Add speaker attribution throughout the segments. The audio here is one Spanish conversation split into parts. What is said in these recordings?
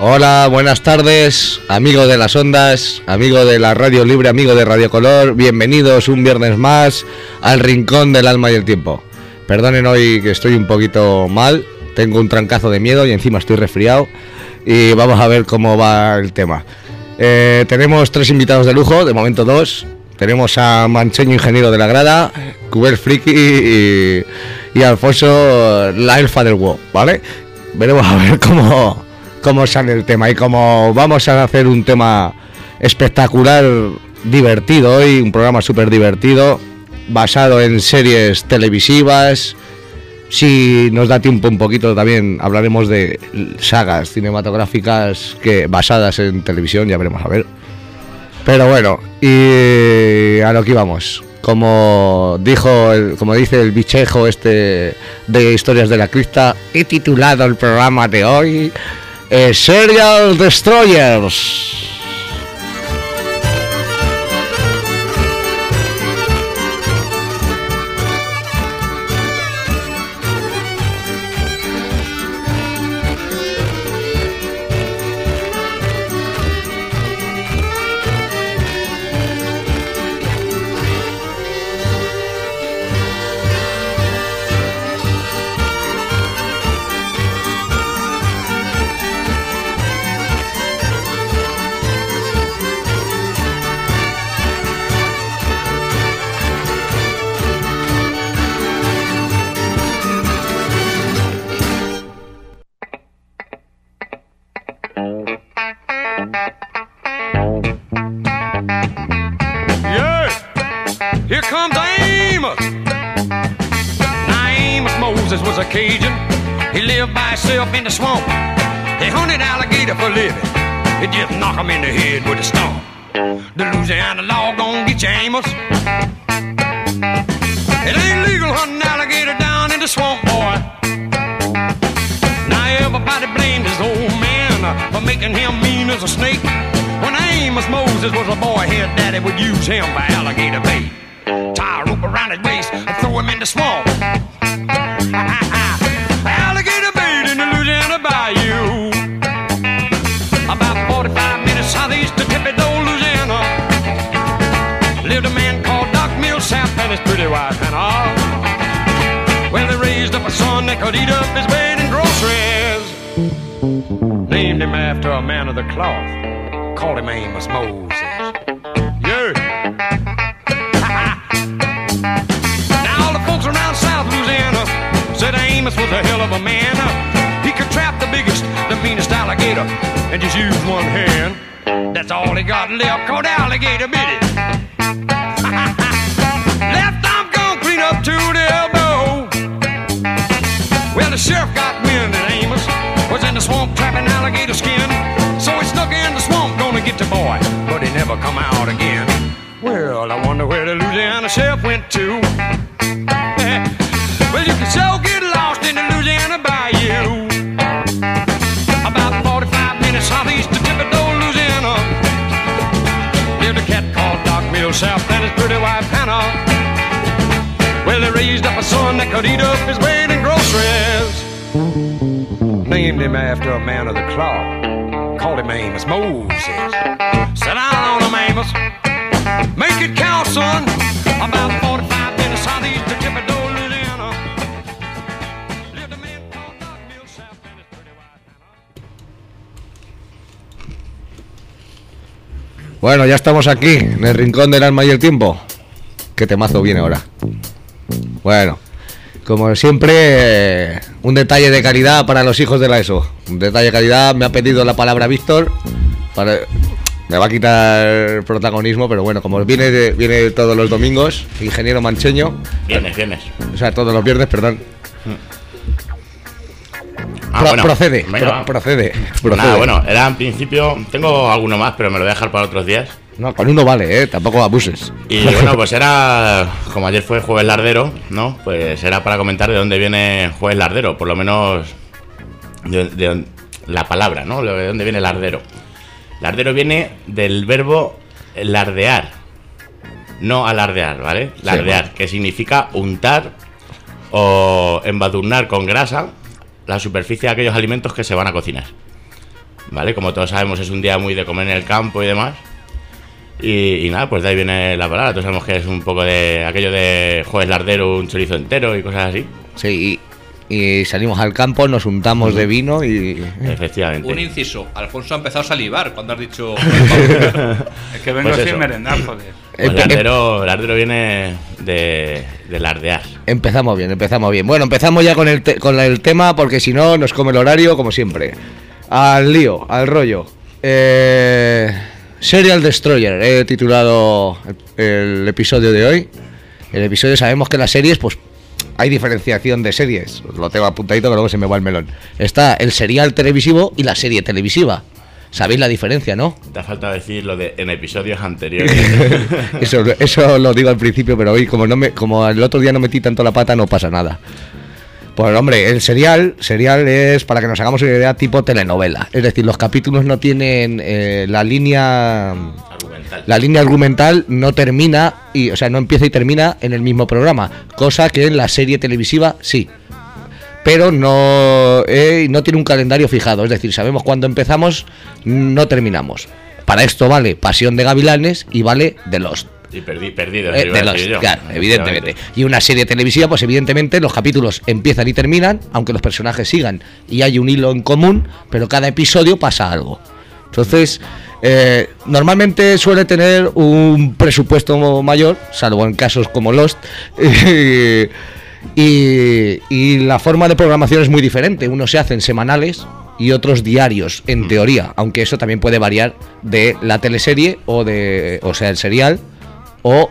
Speaker 1: Hola, buenas tardes, amigo de las ondas, amigo de la radio libre, amigo de Radio Color. Bienvenidos un viernes más al Rincón del Alma y el Tiempo. Perdonen hoy que estoy un poquito mal, tengo un trancazo de miedo y encima estoy resfriado. Y vamos a ver cómo va el tema. Tenemos 3 invitados de lujo, de momento 2. Tenemos a Mancheño, ingeniero de la grada, Cubel Friki y Alfonso, la elfa del WoW, ¿vale? Veremos a ver cómo sale el tema y cómo vamos a hacer un tema espectacular, divertido hoy, un programa súper divertido, basado en series televisivas. Si nos da tiempo un poquito también hablaremos de sagas cinematográficas basadas en televisión, ya veremos a ver. Pero bueno, y a lo que íbamos. Como dice el bichejo de Historias de la Cripta, he titulado el programa de hoy Serial Destroyers.
Speaker 2: In the swamp, they hunted alligator for living. They just knock 'em in the head with a stomp. The Louisiana law gon' get you, Amos. It ain't legal hunting alligator down in the swamp, boy. Now everybody blamed his old man for making him mean as a snake. When Amos Moses was a boy, his daddy would use him for alligator bait. Tie a rope around his waist and throw him in the swamp. Alligator bait in the Louisiana bayou. About 45 minutes southeast of Thibodaux, Louisiana, lived a man called Doc Millsap and his pretty wife Hannah. Well, they raised up a son that could eat up his bait and groceries. Named him after a man of the cloth. Called him Amos Moses. Yeah. Now all the folks around South Louisiana said Amos was a hell of a man. He could trap the biggest, the meanest alligator and just use one hand. That's all he got left, called alligator bit it. Left arm gone clean up to the elbow. Well, the sheriff got wind that Amos was in the swamp trapping alligator skin. So he snuck in the swamp, gonna get the boy, but he never come out again. Well, I wonder where the Louisiana sheriff went to. Well, you can so get lost in the Louisiana bayou. About 45 minutes southeast of Thibodaux, Louisiana, lived a cat called Doc Millsap and his pretty wife Hannah. Well, they raised up a son that could eat up his weight in groceries. Named him after a man of the cloth. Called him Amos Moses. Sit down on him, Amos. Make it count, son. About 45 minutes southeast of Thibodaux, Louisiana.
Speaker 1: Bueno, ya estamos aquí, en el Rincón del Alma y el Tiempo. Qué temazo viene ahora. Bueno, como siempre, un detalle de calidad para los hijos de la ESO. Un detalle de calidad, me ha pedido la palabra Víctor. Me va a quitar protagonismo, pero bueno, como viene todos los domingos, ingeniero Mancheño.
Speaker 3: Viernes.
Speaker 1: O sea, todos los viernes, perdón.
Speaker 3: Bueno,
Speaker 1: procede.
Speaker 3: Nada, bueno, era en principio. Tengo alguno más, pero me lo voy a dejar para otros días.
Speaker 1: No, con uno vale, tampoco abuses.
Speaker 3: Y bueno, pues era. Como ayer fue Jueves Lardero, ¿no? Pues era para comentar de dónde viene Jueves Lardero, por lo menos de la palabra, ¿no? De dónde viene lardero. Lardero viene del verbo lardear, no alardear, ¿vale? Lardear, sí, que significa untar o embadurnar con grasa la superficie de aquellos alimentos que se van a cocinar, ¿vale? Como todos sabemos, es un día muy de comer en el campo y demás. Y nada, pues de ahí viene la palabra. Todos sabemos que es un poco de aquello de jueves lardero, un chorizo entero y cosas así.
Speaker 1: Sí, y salimos al campo, nos untamos de vino y...
Speaker 3: Efectivamente.
Speaker 4: Un inciso, Alfonso ha empezado a salivar cuando has dicho...
Speaker 5: Es que vengo
Speaker 3: Pues
Speaker 5: sin
Speaker 3: eso.
Speaker 5: merendar, joder.
Speaker 3: Pues lardero viene de lardear.
Speaker 1: Empezamos bien. Bueno, empezamos ya con el tema, porque si no nos come el horario, como siempre. Al lío, al rollo. Serial Destroyer, he titulado el episodio de hoy. El episodio, sabemos que las series, pues hay diferenciación de series. Lo tengo apuntadito que luego se me va el melón. Está el serial televisivo y la serie televisiva. ¿Sabéis la diferencia, no?
Speaker 3: Te ha faltado decir lo de en episodios anteriores.
Speaker 1: Eso lo digo al principio, pero hoy como el otro día no metí tanto la pata, no pasa nada. Pues hombre, el serial es, para que nos hagamos una idea, tipo telenovela. Es decir, los capítulos no tienen la línea argumental no termina, o sea, no empieza y termina en el mismo programa, cosa que en la serie televisiva sí. Pero no tiene un calendario fijado, es decir, sabemos cuándo empezamos, no terminamos. Para esto vale Pasión de Gavilanes y vale The Lost.
Speaker 3: Y perdido.
Speaker 1: De Lost, claro, evidentemente. Y una serie televisiva, pues evidentemente los capítulos empiezan y terminan, aunque los personajes sigan y hay un hilo en común, pero cada episodio pasa algo. Entonces, normalmente suele tener un presupuesto mayor, salvo en casos como Lost. Y la forma de programación es muy diferente. Unos se hacen semanales y otros diarios, en teoría, aunque eso también puede variar de la teleserie o sea, el serial o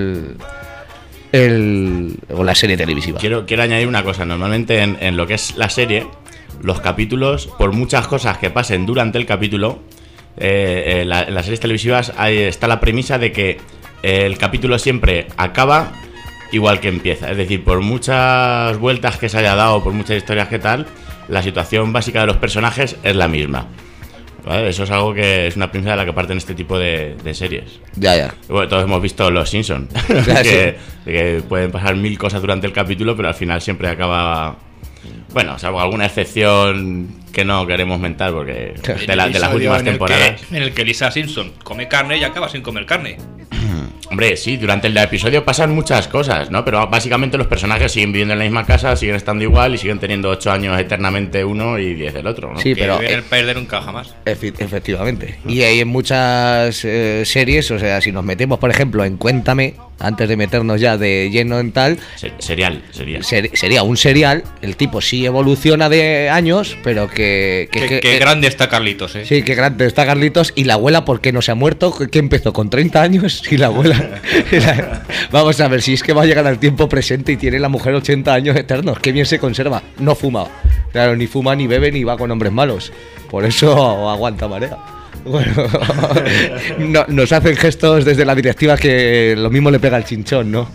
Speaker 1: o la serie televisiva.
Speaker 3: Quiero añadir una cosa. Normalmente en lo que es la serie, los capítulos, por muchas cosas que pasen durante el capítulo, en las series televisivas está la premisa de que el capítulo siempre acaba igual que empieza. Es decir, por muchas vueltas que se haya dado, por muchas historias que tal, la situación básica de los personajes es la misma, ¿vale? Eso es algo que es una premisa de la que parten este tipo de series.
Speaker 1: Ya.
Speaker 3: Bueno, todos hemos visto Los Simpsons, que pueden pasar 1000 cosas durante el capítulo, pero al final siempre acaba... Bueno, salvo alguna excepción que no queremos mentar, porque de las últimas temporadas...
Speaker 4: En el que Lisa Simpson come carne y acaba sin comer carne.
Speaker 3: Hombre, sí, durante el episodio pasan muchas cosas, ¿no? Pero básicamente los personajes siguen viviendo en la misma casa, siguen estando igual y siguen teniendo 8 años eternamente uno y 10 el otro, ¿no?
Speaker 1: Sí, pero
Speaker 4: en el país de nunca jamás.
Speaker 1: Efectivamente. Y hay en muchas series, o sea, si nos metemos, por ejemplo, en Cuéntame, antes de meternos ya de lleno en tal... Sería un serial, el tipo sí evoluciona de años, pero que
Speaker 4: grande está Carlitos, ¿eh?
Speaker 1: Sí, qué grande está Carlitos. Y la abuela, ¿por qué no se ha muerto? ¿Qué empezó con 30 años? Y la abuela... Vamos a ver, si es que va a llegar al tiempo presente y tiene la mujer 80 años eternos. Qué bien se conserva. No fuma. Claro, ni fuma, ni bebe, ni va con hombres malos. Por eso aguanta marea. Bueno, no, nos hacen gestos desde la directiva que lo mismo le pega al chinchón, ¿no?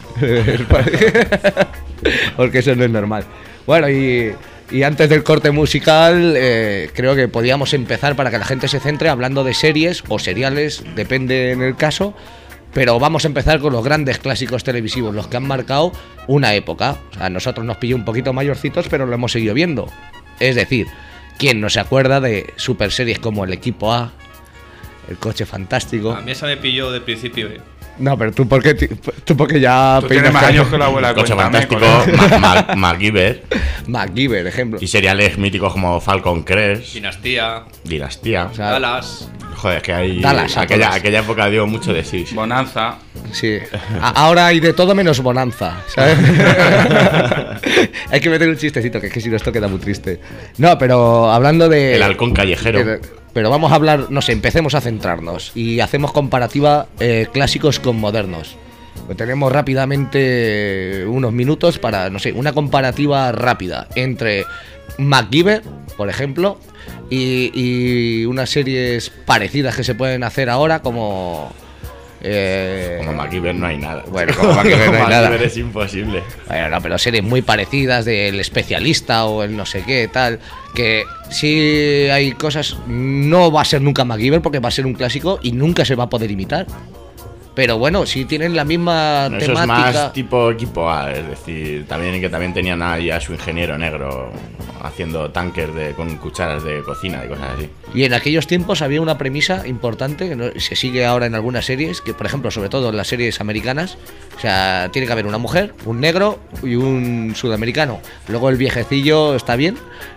Speaker 1: Porque eso no es normal. Bueno, y antes del corte musical, creo que podíamos empezar, para que la gente se centre, hablando de series o seriales, depende en el caso. Pero vamos a empezar con los grandes clásicos televisivos, los que han marcado una época. O sea, a nosotros nos pilló un poquito mayorcitos, pero lo hemos seguido viendo. Es decir, ¿quién no se acuerda de super series como El Equipo A, El Coche Fantástico?
Speaker 4: A mí esa me pilló de principio, ¿eh?
Speaker 1: No, pero tú porque ya...
Speaker 5: Tú tienes más años que la abuela.
Speaker 3: Coche Fantástico, MacGyver.
Speaker 1: MacGyver, ejemplo.
Speaker 3: Y seriales míticos como Falcon Crest.
Speaker 4: Dinastía.
Speaker 1: O sea,
Speaker 4: Dallas.
Speaker 3: Joder, es que hay...
Speaker 1: Dallas,
Speaker 3: aquella época dio mucho de sí.
Speaker 5: Bonanza.
Speaker 1: Sí. Ahora hay de todo menos bonanza, ¿sabes? Hay que meter un chistecito, que es que si no esto queda muy triste. No, pero hablando de...
Speaker 3: El halcón callejero.
Speaker 1: Pero vamos a hablar, no sé, empecemos a centrarnos y hacemos comparativa clásicos con modernos. Tenemos rápidamente unos minutos para, no sé, una comparativa rápida entre MacGyver, por ejemplo, y unas series parecidas que se pueden hacer ahora como...
Speaker 3: Como MacGyver no hay nada.
Speaker 1: Bueno, como MacGyver no hay nada.
Speaker 3: MacGyver es imposible.
Speaker 1: Bueno, no, pero series muy parecidas del Especialista o el no sé qué, tal. Que sí hay cosas. No va a ser nunca MacGyver porque va a ser un clásico y nunca se va a poder imitar. Pero bueno, sí tienen la misma
Speaker 3: Eso
Speaker 1: temática.
Speaker 3: es más tipo equipo A, es decir, también tenían ahí a su ingeniero negro haciendo tankers con cucharas de cocina y cosas así.
Speaker 1: Y en aquellos tiempos había una premisa importante que se sigue ahora en algunas series, que por ejemplo, sobre todo en las series americanas, o sea, tiene que haber una mujer, un negro y un sudamericano. Luego el viejecillo está bien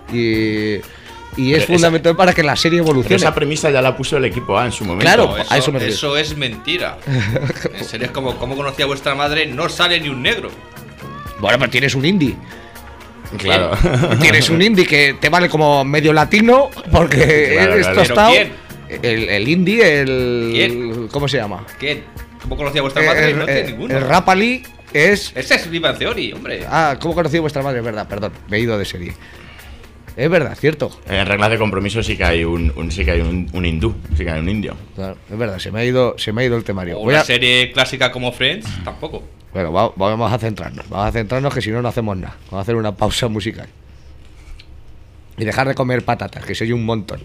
Speaker 1: y es fundamental para que la serie
Speaker 3: Pero
Speaker 1: evolucione.
Speaker 3: esa premisa ya la puso el equipo A en su momento.
Speaker 1: Claro.
Speaker 4: No,
Speaker 1: a eso me refiero.
Speaker 4: eso es mentira. En series como ¿Cómo conocía vuestra madre? No sale ni un negro.
Speaker 1: Bueno, pero tienes un indie.
Speaker 3: Claro.
Speaker 1: Tienes un indie que te vale como medio latino porque
Speaker 3: Claro,
Speaker 1: es
Speaker 3: claro.
Speaker 1: tostado.
Speaker 4: ¿Pero
Speaker 1: El indie,
Speaker 4: ¿Quién?
Speaker 1: ¿cómo se llama?
Speaker 4: ¿Quién? ¿Cómo conocía vuestra madre? No tiene ninguno.
Speaker 1: El Rapali es...
Speaker 4: Ese es Viva Theory, hombre.
Speaker 1: Ah, ¿cómo conocí a vuestra madre? Es verdad, perdón, me he ido de serie. Es verdad, cierto.
Speaker 3: En reglas de compromiso sí que hay un hindú, sí que hay un indio.
Speaker 1: Claro, es verdad, se me ha ido el temario.
Speaker 4: O
Speaker 1: Voy
Speaker 4: una
Speaker 1: a-
Speaker 4: serie clásica como Friends, tampoco.
Speaker 1: Bueno, vamos a centrarnos que si no, no hacemos nada. Vamos a hacer una pausa musical. Y dejar de comer patatas, que soy un montón.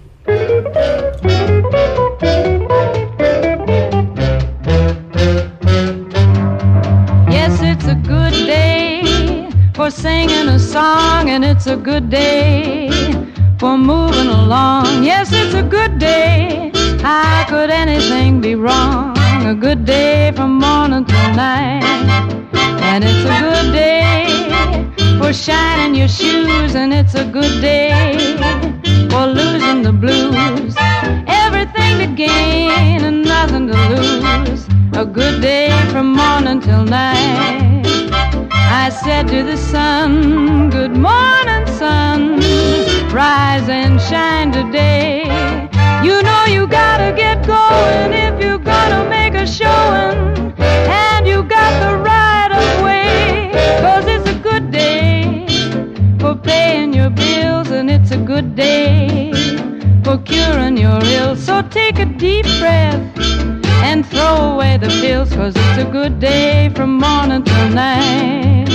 Speaker 6: Yes, it's a good day for singing a song, and it's a good day for moving along. Yes, it's a good day. How could anything be wrong? A good day from morning till night. And it's a good day for shining your shoes, and it's a good day for losing the blues. Everything to gain and nothing to lose. A good day from morning till night. I said to the sun, good morning, sun. Rise and shine today. You know you gotta get going if you're gonna make a showing. And you got the right of way. 'Cause it's a good day for paying your bills, and it's a good day for curing your ills. So take a deep breath and throw away the pills, 'cause it's a good day from morning till night.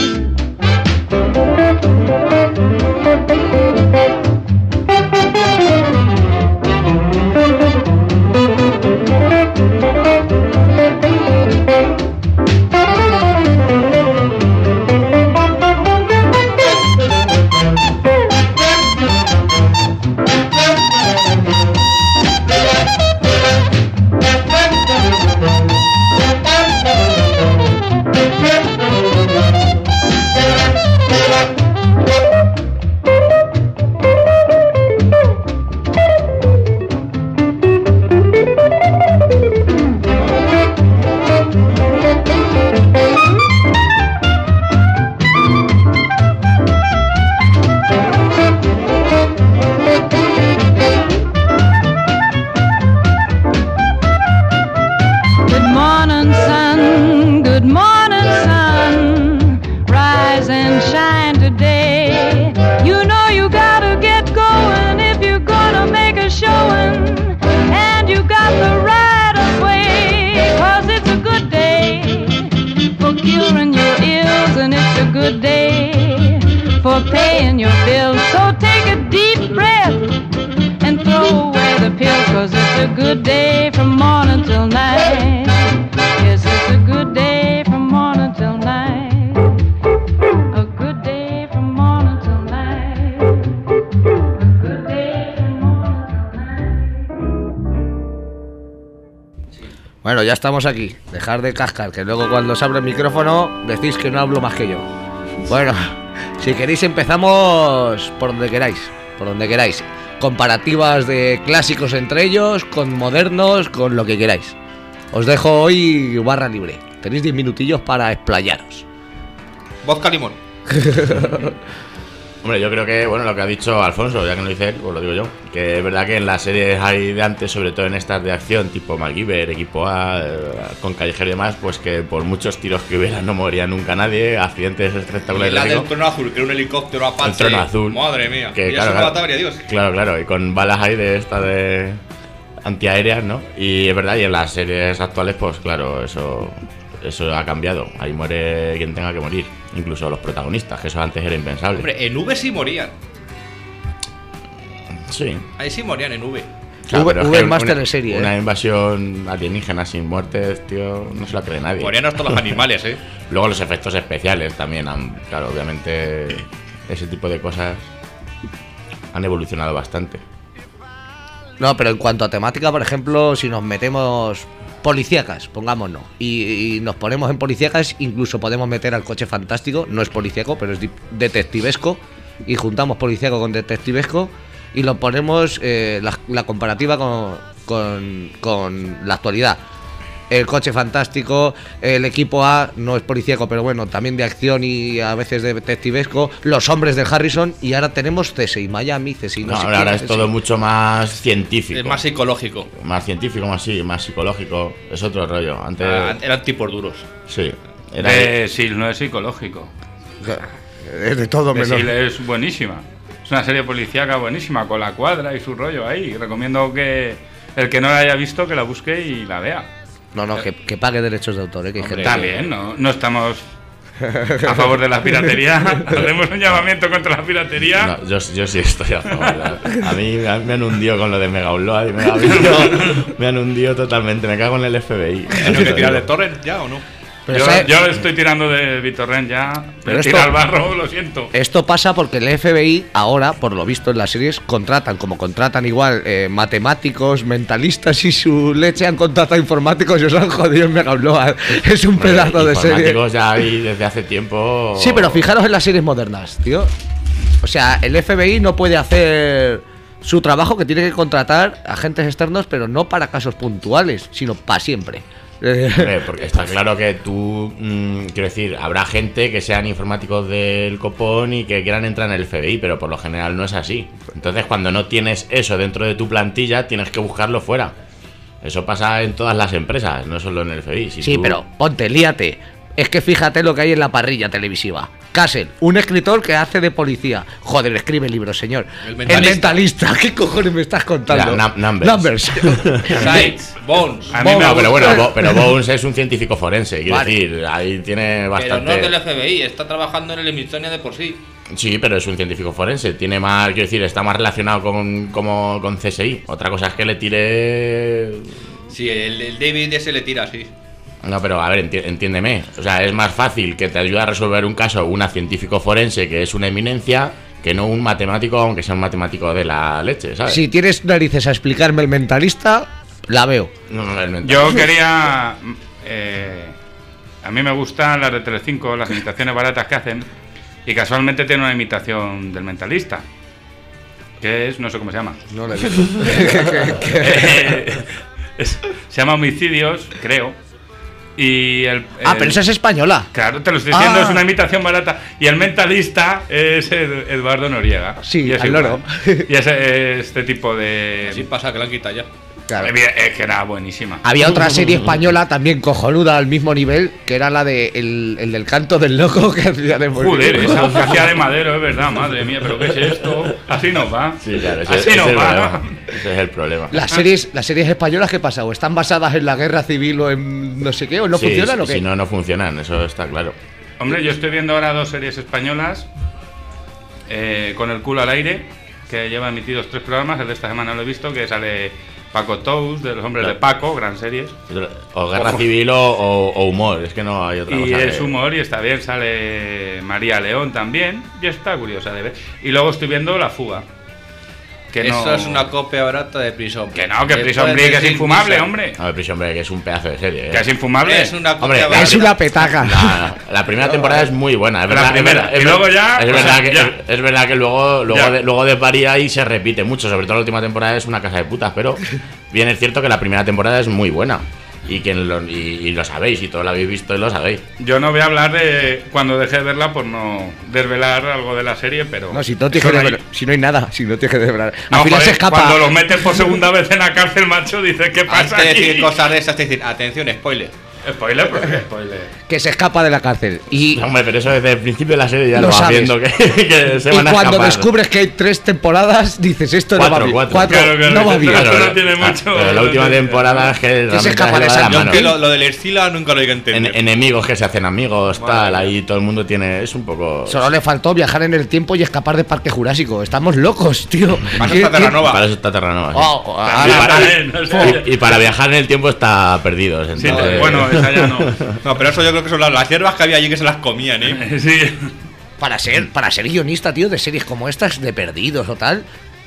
Speaker 6: Good morning, sun. Good morning, sun. Rise and shine today. You know you gotta get going if you're gonna make a showing. And you got the right of way. 'Cause it's a good day for curing your ills, and it's a good day for paying your bills. So take a deep breath and throw away the pills, 'cause it's a good day from morning till night. Yes, it's a good day from morning till night. A good day from morning till night. A good day from morning till night.
Speaker 1: Bueno, ya estamos aquí. Dejar de cascar, que luego cuando se abre el micrófono decís que no hablo más que yo. Bueno, si queréis empezamos por donde queráis. Por donde queráis. Comparativas de clásicos entre ellos, con modernos, con lo que queráis. Os dejo hoy barra libre. Tenéis 10 minutillos para explayaros.
Speaker 4: Vodka limón.
Speaker 3: Hombre, yo creo que, bueno, lo que ha dicho Alfonso, ya que no lo dice él, pues lo digo yo, que es verdad que en las series hay de antes, sobre todo en estas de acción, tipo MacGyver, Equipo A, con Callejero y demás, pues que por muchos tiros que hubiera no moría nunca nadie, accidentes
Speaker 4: Y
Speaker 3: espectaculares.
Speaker 4: la
Speaker 3: de
Speaker 4: del
Speaker 3: digo,
Speaker 4: trono azul, que era un helicóptero Apache.
Speaker 3: El trono azul.
Speaker 4: Madre mía.
Speaker 3: que,
Speaker 4: y
Speaker 3: claro,
Speaker 4: eso
Speaker 3: claro,
Speaker 4: no mataba ni a Dios.
Speaker 3: claro, y con balas ahí de estas de antiaéreas, ¿no? Y es verdad, y en las series actuales, pues claro, eso ha cambiado. Ahí muere quien tenga que morir, incluso los protagonistas, que eso antes era impensable.
Speaker 4: Hombre, en V sí morían.
Speaker 3: Sí.
Speaker 4: Ahí sí morían en V.
Speaker 3: Claro, pero es
Speaker 1: V
Speaker 3: que
Speaker 1: más
Speaker 3: una-
Speaker 1: teleserie.
Speaker 3: Una invasión alienígena sin muertes, tío, no se la cree nadie.
Speaker 4: Morían todos los animales, ¿eh?
Speaker 3: Luego los efectos especiales también claro, obviamente ese tipo de cosas han evolucionado bastante.
Speaker 1: No, pero en cuanto a temática, por ejemplo, si nos metemos policíacas, pongámonos, y nos ponemos en policíacas, incluso podemos meter al Coche Fantástico, no es policíaco, pero es detectivesco, y juntamos policíaco con detectivesco, y lo ponemos la comparativa con la actualidad. El Coche Fantástico, el equipo A no es policíaco, pero bueno, también de acción y a veces de detectivesco, los hombres del Harrison, y ahora tenemos CSI Miami, CSI
Speaker 3: No,
Speaker 1: sé
Speaker 3: ahora
Speaker 1: quién,
Speaker 3: es
Speaker 1: CSI.
Speaker 3: todo mucho más científico.
Speaker 4: Es más psicológico.
Speaker 3: Más científico, más psicológico. Es otro rollo. Antes,
Speaker 4: Eran tipos duros.
Speaker 3: sí. Era,
Speaker 5: SEAL no es psicológico.
Speaker 1: Es de todo
Speaker 5: The
Speaker 1: menos.
Speaker 5: SEAL es buenísima. Es una serie policíaca buenísima, con la cuadra y su rollo ahí. Recomiendo que el que no la haya visto, que la busque y la vea.
Speaker 1: No, que pague derechos de autor, que hay gente.
Speaker 5: Está bien, no estamos a favor de la piratería. Hacemos un llamamiento contra la piratería.
Speaker 3: no, yo sí estoy a favor. A mí me han hundido con lo de Mega Upload y me han hundido totalmente. Me cago en el FBI.
Speaker 4: ¿Tienes que tirar de torrent ya o no?
Speaker 1: Pero
Speaker 5: Yo,
Speaker 1: ¿sabe?
Speaker 5: yo estoy tirando de BitTorrent ya.
Speaker 1: Pero
Speaker 5: Me tira
Speaker 1: esto-
Speaker 5: al barro, lo siento.
Speaker 1: Esto pasa porque el FBI ahora, por lo visto en las series, contratan igual matemáticos, mentalistas y su leche, han contratado informáticos y os han jodido en Mega Upload. Es un pedazo de serie.
Speaker 3: Informáticos ya hay desde hace tiempo.
Speaker 1: Sí, pero fijaros en las series modernas, tío. O sea, el FBI no puede hacer su trabajo, que tiene que contratar agentes externos, pero no para casos puntuales, sino para siempre.
Speaker 3: Hombre, porque está claro que tú, quiero decir, habrá gente que sean informáticos del copón y que quieran entrar en el FBI, pero por lo general no es así. Entonces, cuando no tienes eso dentro de tu plantilla, tienes que buscarlo fuera. Eso pasa en todas las empresas, no solo en el FBI. Si
Speaker 1: Sí,
Speaker 3: tú-
Speaker 1: pero ponte, líate. Es que fíjate lo que hay en la parrilla televisiva. Castle, un escritor que hace de policía. Joder, escribe libros, señor.
Speaker 4: El mentalista.
Speaker 1: ¿Qué cojones me estás contando?
Speaker 3: Ya, Numbers.
Speaker 4: Sides, Bones.
Speaker 5: A mí me
Speaker 3: No, pero
Speaker 5: gusta-
Speaker 3: bueno, pero Bones es un científico forense, quiero
Speaker 1: Vale.
Speaker 3: decir, ahí tiene
Speaker 4: Pero
Speaker 3: bastante...
Speaker 4: no es del FBI, está trabajando en el Smithsonian de por sí.
Speaker 3: Sí, pero es un científico forense, tiene más, quiero decir, está más relacionado con CSI. Otra cosa es que le tire...
Speaker 4: Sí, el David ese le tira así.
Speaker 3: No, pero a ver, entiéndeme. O sea, es más fácil que te ayude a resolver un caso una científico forense que es una eminencia que no un matemático, aunque sea un matemático de la leche, ¿sabes?
Speaker 1: Si tienes narices a explicarme el mentalista, la veo.
Speaker 3: No, el mental.
Speaker 5: Yo quería... a mí me gustan las de Telecinco, las imitaciones baratas que hacen. Y casualmente tiene una imitación del mentalista. Que es, no sé cómo se llama.
Speaker 1: No le veo.
Speaker 5: Se llama Homicidios, creo. Y
Speaker 1: Pero esa es española.
Speaker 5: Claro, te lo estoy diciendo,
Speaker 1: Ah.
Speaker 5: es una imitación barata. Y el mentalista es Eduardo Noriega.
Speaker 1: Sí,
Speaker 5: y es
Speaker 1: al
Speaker 5: igual.
Speaker 1: loro.
Speaker 5: Y es este tipo de...
Speaker 4: Así pasa que la han quitado ya.
Speaker 1: Claro.
Speaker 5: Es que era buenísima.
Speaker 1: Había otra serie española también cojonuda al mismo nivel, que era la de el del canto del loco que hacía de morir.
Speaker 5: Joder, esa que hacía de Madero, es verdad, madre mía, pero ¿qué es esto? Así nos va.
Speaker 3: Sí, claro, ese
Speaker 5: Así
Speaker 3: es
Speaker 5: nos
Speaker 3: el
Speaker 5: va.
Speaker 3: problema. Ese es el problema.
Speaker 1: Las series españolas, ¿qué pasa? ¿O están basadas en la guerra civil o en no sé qué? ¿O no
Speaker 3: Sí,
Speaker 1: funcionan o qué?
Speaker 3: Si no, no funcionan, eso está claro.
Speaker 5: Hombre, yo estoy viendo ahora dos series españolas. Con el culo al aire, que lleva emitidos 3 programas. El de esta semana lo he visto, que sale Paco Tous, de los hombres de Paco, gran series.
Speaker 3: O guerra civil o humor, es que no hay otra
Speaker 5: Y
Speaker 3: cosa.
Speaker 5: es humor y está bien, sale María León también, y está curiosa de ver. Y luego estoy viendo La Fuga. Que
Speaker 4: Eso
Speaker 5: no,
Speaker 4: es una copia barata de Prison Break.
Speaker 5: Que no, que Prison
Speaker 4: puedes
Speaker 5: Break es
Speaker 4: decir
Speaker 5: infumable,
Speaker 4: Prison.
Speaker 5: hombre.
Speaker 3: A ver, Prison Break es un pedazo de serie.
Speaker 5: Que es infumable.
Speaker 4: Es una
Speaker 3: Hombre,
Speaker 4: copia
Speaker 3: la-
Speaker 4: barata.
Speaker 1: Es una petaca.
Speaker 3: La primera temporada es muy buena, es
Speaker 5: La
Speaker 3: verdad.
Speaker 5: primera,
Speaker 3: es verdad,
Speaker 5: y luego ya,
Speaker 3: Es
Speaker 5: o
Speaker 3: verdad,
Speaker 5: sea,
Speaker 3: que,
Speaker 5: ya.
Speaker 3: es verdad que luego
Speaker 5: Ya.
Speaker 3: luego de paría y se repite mucho, sobre todo la última temporada es una casa de putas, pero bien es cierto que la primera temporada es muy buena. Y y lo sabéis, y todos lo habéis visto y lo sabéis.
Speaker 5: Yo no voy a hablar de cuando dejé de verla por no desvelar algo de la serie, pero...
Speaker 1: No, si no tienes
Speaker 5: eso
Speaker 1: que
Speaker 5: no hay-
Speaker 1: desvelar- si no hay nada, si no tienes que desvelar.
Speaker 5: No,
Speaker 1: Al final
Speaker 5: joder,
Speaker 1: se escapa.
Speaker 5: Cuando los meten por segunda vez en la cárcel, macho, dices, ¿qué pasa
Speaker 4: Antes de decir
Speaker 5: aquí?
Speaker 4: cosas de esas, te dicen, atención, spoiler.
Speaker 5: Spoiler, pues spoiler.
Speaker 1: Que se escapa de la cárcel. Y,
Speaker 3: Hombre, pero eso desde el principio de la serie ya
Speaker 1: Lo
Speaker 3: lo vas
Speaker 1: sabes.
Speaker 3: viendo que se
Speaker 1: y
Speaker 3: van a
Speaker 1: cuando
Speaker 3: escapar.
Speaker 1: descubres que hay 3 temporadas, dices, esto no va
Speaker 3: Cuatro,
Speaker 1: bien.
Speaker 3: cuatro.
Speaker 5: Claro,
Speaker 1: No va bien.
Speaker 5: Esto no tiene mucho.
Speaker 3: Pero la última temporada es que realmente
Speaker 1: se escapa
Speaker 3: se le
Speaker 1: de
Speaker 3: va
Speaker 1: esa
Speaker 3: la
Speaker 4: Yo
Speaker 3: mano.
Speaker 4: que lo del Ercila nunca lo he entendido.
Speaker 3: Enemigos que se hacen amigos, tal, ahí todo el mundo tiene. Es un poco.
Speaker 1: Solo le faltó viajar en el tiempo y escapar de Parque Jurásico. Estamos locos, tío.
Speaker 4: Más
Speaker 1: ¿Qué-
Speaker 4: hasta
Speaker 1: qué-
Speaker 4: Terranova.
Speaker 3: Para eso está Terranova. sí.
Speaker 1: Oh,
Speaker 3: Y
Speaker 1: ahora-
Speaker 3: para- y para viajar en el tiempo está perdidos.
Speaker 5: Sí,
Speaker 3: Entonces,
Speaker 5: bueno, esa ya no.
Speaker 4: No, pero eso yo creo que son las hierbas que había allí que se las comían, ¿eh?
Speaker 5: Sí.
Speaker 1: para ser guionista, tío, de series como estas, de Perdidos o tal,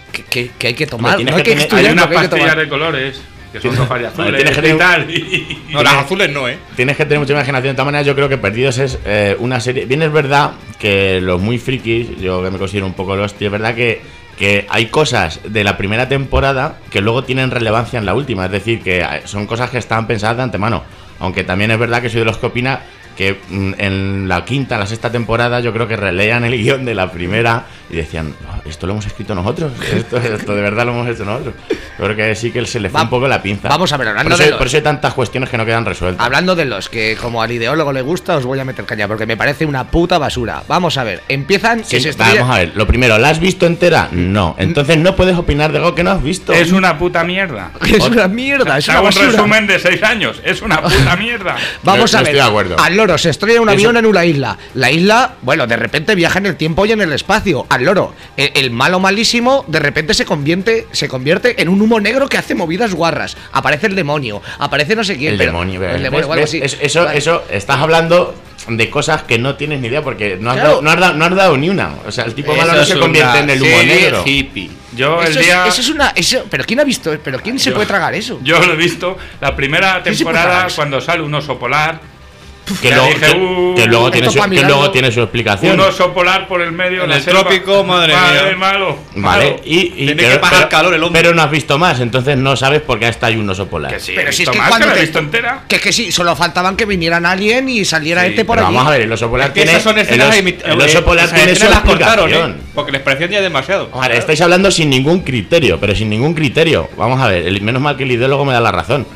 Speaker 1: que hay que tomar.
Speaker 3: Hombre,
Speaker 1: No hay
Speaker 3: tienes
Speaker 1: que
Speaker 3: que
Speaker 5: Hay
Speaker 1: estudiar
Speaker 5: unas
Speaker 1: lo que hay que
Speaker 5: pastillas
Speaker 1: tomar.
Speaker 5: de colores que son rojas y azules
Speaker 3: tienes que
Speaker 5: y
Speaker 3: tener-
Speaker 5: tal. y-
Speaker 4: No, las azules no, ¿eh?
Speaker 3: Tienes que tener mucha imaginación. De todas maneras, yo creo que Perdidos es una serie. Bien, es verdad que los muy frikis, yo que me considero un poco los, es verdad que hay cosas de la primera temporada que luego tienen relevancia en la última. Es decir, que son cosas que estaban pensadas de antemano. Aunque también es verdad que soy de los que opina que en la quinta, la sexta temporada, yo creo que releían el guión de la primera y decían, "Oh, esto lo hemos escrito nosotros, esto de verdad lo hemos hecho nosotros". Yo creo que sí que se le fue un poco la pinza.
Speaker 1: Vamos a ver, hablando
Speaker 3: por eso,
Speaker 1: de los-
Speaker 3: por eso hay tantas cuestiones que no quedan resueltas.
Speaker 1: Hablando de los que como al ideólogo le gusta, os voy a meter caña porque me parece una puta basura. Vamos a ver, empiezan que
Speaker 3: Sí,
Speaker 1: se estrella-
Speaker 3: vamos a ver, lo primero, ¿la has visto entera? No. Entonces no puedes opinar de algo que no has visto.
Speaker 5: Es una puta mierda.
Speaker 1: Es una mierda, es
Speaker 5: Te
Speaker 1: una
Speaker 5: hago un
Speaker 1: basura.
Speaker 5: resumen de 6 años. Es una puta mierda.
Speaker 1: Vamos
Speaker 3: No
Speaker 1: a ver.
Speaker 3: estoy de acuerdo.
Speaker 1: Al loro se estrella un avión
Speaker 3: Eso-
Speaker 1: en una isla. La isla, bueno, de repente viaja en el tiempo y en el espacio. Al loro. El malo malísimo de repente se convierte en un humo negro que hace movidas guarras. Aparece el demonio, aparece no sé quién.
Speaker 3: El
Speaker 1: pero-
Speaker 3: demonio,
Speaker 1: el
Speaker 3: ¿ves?
Speaker 1: demonio o algo así.
Speaker 3: Eso,
Speaker 1: Vale.
Speaker 3: eso, estás hablando de cosas que no tienes ni idea porque no has,
Speaker 1: Claro.
Speaker 3: no has dado ni una. O sea, el tipo malo no
Speaker 4: Eso
Speaker 3: se
Speaker 4: es
Speaker 3: convierte
Speaker 4: una
Speaker 3: en el humo
Speaker 4: serie
Speaker 3: negro.
Speaker 4: hippie.
Speaker 5: Yo el
Speaker 1: Eso es,
Speaker 5: día.
Speaker 1: eso es una. Pero ¿quién ha visto? ¿Pero quién se puede tragar eso?
Speaker 5: Yo lo he visto. La primera
Speaker 1: ¿Quién se puede
Speaker 5: temporada,
Speaker 1: tragar eso?
Speaker 5: cuando sale un oso polar.
Speaker 3: Que
Speaker 5: Ya
Speaker 3: luego,
Speaker 5: dije,
Speaker 3: que luego
Speaker 1: esto
Speaker 3: tiene su,
Speaker 1: pa'
Speaker 3: que
Speaker 1: mirarlo.
Speaker 3: luego tiene su explicación.
Speaker 5: Un oso polar por el medio de
Speaker 4: En
Speaker 5: la
Speaker 4: el
Speaker 5: selva.
Speaker 4: trópico, madre mía.
Speaker 5: Malo.
Speaker 3: Vale,
Speaker 5: malo.
Speaker 3: y
Speaker 4: Tiene que pasar calor el hombre.
Speaker 3: pero no has visto más, entonces no sabes por qué está ahí un oso polar.
Speaker 5: Que sí,
Speaker 1: Pero
Speaker 5: he
Speaker 1: si es
Speaker 5: visto
Speaker 1: que
Speaker 5: más,
Speaker 1: cuando
Speaker 5: que la he
Speaker 1: te-
Speaker 5: visto entera.
Speaker 1: Que sí, solo faltaban que vinieran alguien y saliera
Speaker 5: Sí,
Speaker 1: este por
Speaker 3: Pero
Speaker 1: allí.
Speaker 3: vamos a ver, el oso polar
Speaker 4: Es que
Speaker 3: tiene.
Speaker 4: esas son escenas
Speaker 3: el oso polar
Speaker 4: esas
Speaker 3: tiene su
Speaker 4: escenas las cortaron,
Speaker 3: explicación.
Speaker 4: Porque les parecían ya demasiado.
Speaker 3: Vale, estáis hablando sin ningún criterio, pero sin ningún criterio. Vamos a ver, menos mal que el ideólogo me da la razón.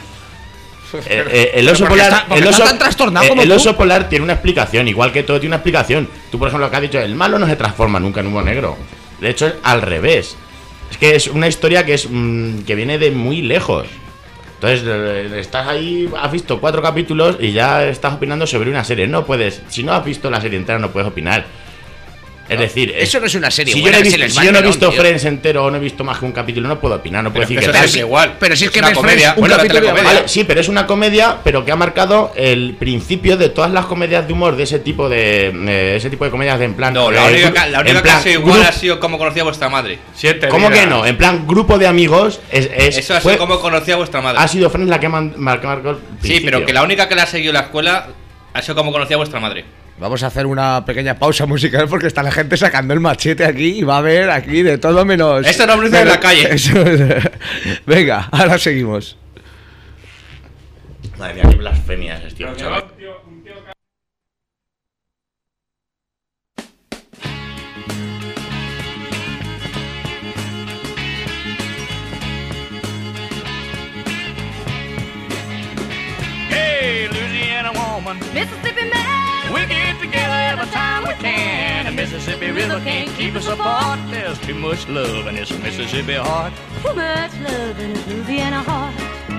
Speaker 3: El oso
Speaker 1: porque
Speaker 3: polar,
Speaker 1: está- porque
Speaker 3: el
Speaker 1: está
Speaker 3: oso,
Speaker 1: tan trastornado como
Speaker 3: el
Speaker 1: tú.
Speaker 3: oso polar tiene una explicación, igual que todo tiene una explicación. Tú, por ejemplo, lo que has dicho, el malo no se transforma nunca en humo negro. De hecho, es al revés. Es que es una historia que es que viene de muy lejos. Entonces, estás ahí, has visto 4 capítulos y ya estás opinando sobre una serie. No puedes, si no has visto la serie entera, no puedes opinar. Es decir,
Speaker 1: Eso no es una serie
Speaker 3: si
Speaker 1: buena,
Speaker 3: yo no he
Speaker 1: que se
Speaker 3: visto,
Speaker 1: les
Speaker 3: si
Speaker 1: va
Speaker 3: yo
Speaker 1: el
Speaker 3: no he
Speaker 1: melón,
Speaker 3: visto
Speaker 1: tío.
Speaker 3: Friends entero o no he visto más que un capítulo, no puedo opinar, no puedo decir que
Speaker 4: eso
Speaker 3: tal.
Speaker 4: es igual.
Speaker 1: Pero si es que
Speaker 4: una
Speaker 1: ves
Speaker 4: comedia.
Speaker 1: Friends, un
Speaker 4: Bueno, la
Speaker 1: capítulo
Speaker 4: telecomedia.
Speaker 3: Vale, sí, pero es una comedia, pero que ha marcado el principio de todas las comedias de humor de ese tipo de comedias de en plan.
Speaker 4: No, la única que
Speaker 3: en
Speaker 4: ha
Speaker 3: plan,
Speaker 4: sido igual
Speaker 3: grupo-
Speaker 4: ha sido como conocía vuestra madre.
Speaker 5: 7
Speaker 3: ¿Cómo
Speaker 5: días.
Speaker 3: que no? En plan grupo de amigos
Speaker 4: Eso ha sido como conocía vuestra madre.
Speaker 3: ha sido Friends la que marcó el
Speaker 4: Sí,
Speaker 3: principio.
Speaker 4: pero que la única que la ha seguido la escuela ha sido como conocía vuestra madre.
Speaker 1: Vamos a hacer una pequeña pausa musical porque está la gente sacando el machete aquí y va a haber aquí de todo menos.
Speaker 4: Esto no lo dice en la calle.
Speaker 1: Eso es. Venga, ahora seguimos.
Speaker 3: Madre mía, qué blasfemias, tío.
Speaker 5: Pero que
Speaker 3: chaval.
Speaker 5: va un tío
Speaker 2: Hey, Louisiana woman,
Speaker 6: Mississippi man,
Speaker 2: we get together every time we can. The Mississippi River can't keep us apart. There's too much love in this Mississippi heart.
Speaker 6: too much love in his Louisiana heart.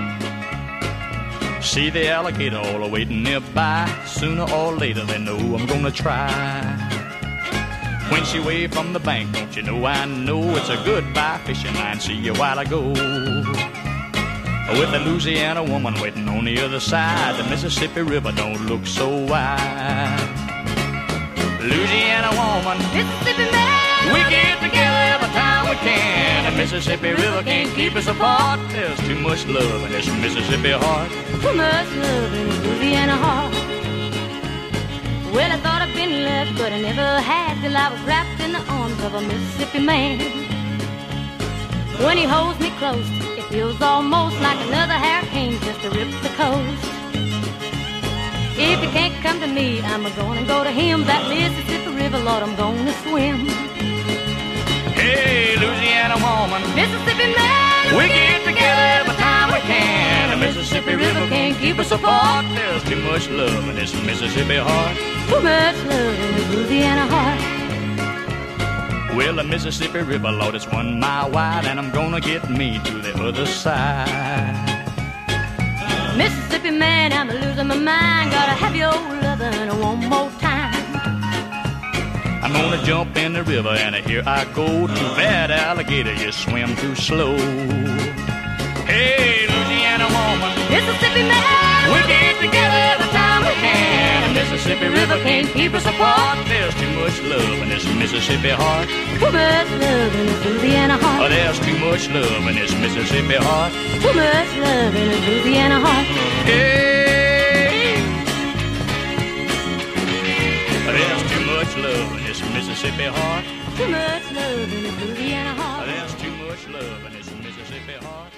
Speaker 2: See the alligator all waiting nearby. Sooner or later they know I'm gonna try. When she waved from the bank, don't you know I know it's a goodbye fishing line. See you while I go. With the Louisiana woman waiting on the other side, the Mississippi River don't look so wide. Louisiana woman,
Speaker 6: Mississippi man,
Speaker 2: we get together every time we can. The Mississippi River can't keep us apart. There's too much love in this Mississippi heart.
Speaker 6: too much love in his Louisiana heart. Well, I thought I'd been left, but I never had till I was wrapped in the arms of a Mississippi man. When he holds me close, it feels almost like another hurricane just to rip the coast. If he can't come to me, I'm gonna go to him. That Mississippi River, Lord, I'm gonna swim.
Speaker 2: Hey, Louisiana woman,
Speaker 6: Mississippi man,
Speaker 2: we get together every time we can. The Mississippi River can't keep
Speaker 7: keep us apart. There's too much love in this Mississippi heart. Too much love in this Louisiana heart. Well, the Mississippi River, Lord, it's 1 mile wide, and I'm gonna get me to the other side. Mississippi man, I'm losing my mind. Gotta have your lovin' one more time. I'm gonna jump in the river, and here I go. Too bad, alligator, you swim too slow. Hey, Louisiana woman, Mississippi man, we get together the time we can. The Mississippi River can't keep us apart. There's too much love in this Mississippi heart. Too much love in this Louisiana heart. Oh, there's too much love in this Mississippi heart. Too much love in this Louisiana heart. Hey, there's too much love in this Mississippi heart. Too much love in this Louisiana heart. There's too much love in this Mississippi heart.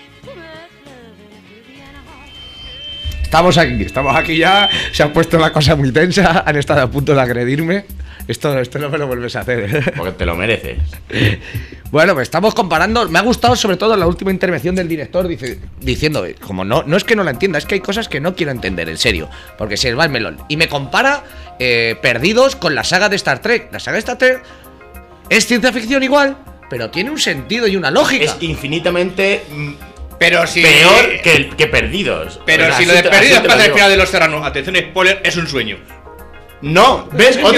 Speaker 1: Estamos aquí ya. Se ha puesto la cosa muy tensa. Han estado a punto de agredirme. Esto no me lo vuelves a hacer.
Speaker 3: Porque te lo mereces.
Speaker 1: Bueno, pues estamos comparando. Me ha gustado sobre todo la última intervención del director diciendo, como no es que no la entienda, es que hay cosas que no quiero entender, en serio, porque se va el melón. Y me compara Perdidos con la saga de Star Trek. La saga de Star Trek es ciencia ficción igual, pero tiene un sentido y una lógica.
Speaker 3: Es infinitamente
Speaker 4: pero si
Speaker 3: peor que Perdidos.
Speaker 4: Pero si lo de Perdidos pasa al final de Los Serranos, atención, spoiler, es un sueño.
Speaker 3: No, ¿ves? Otro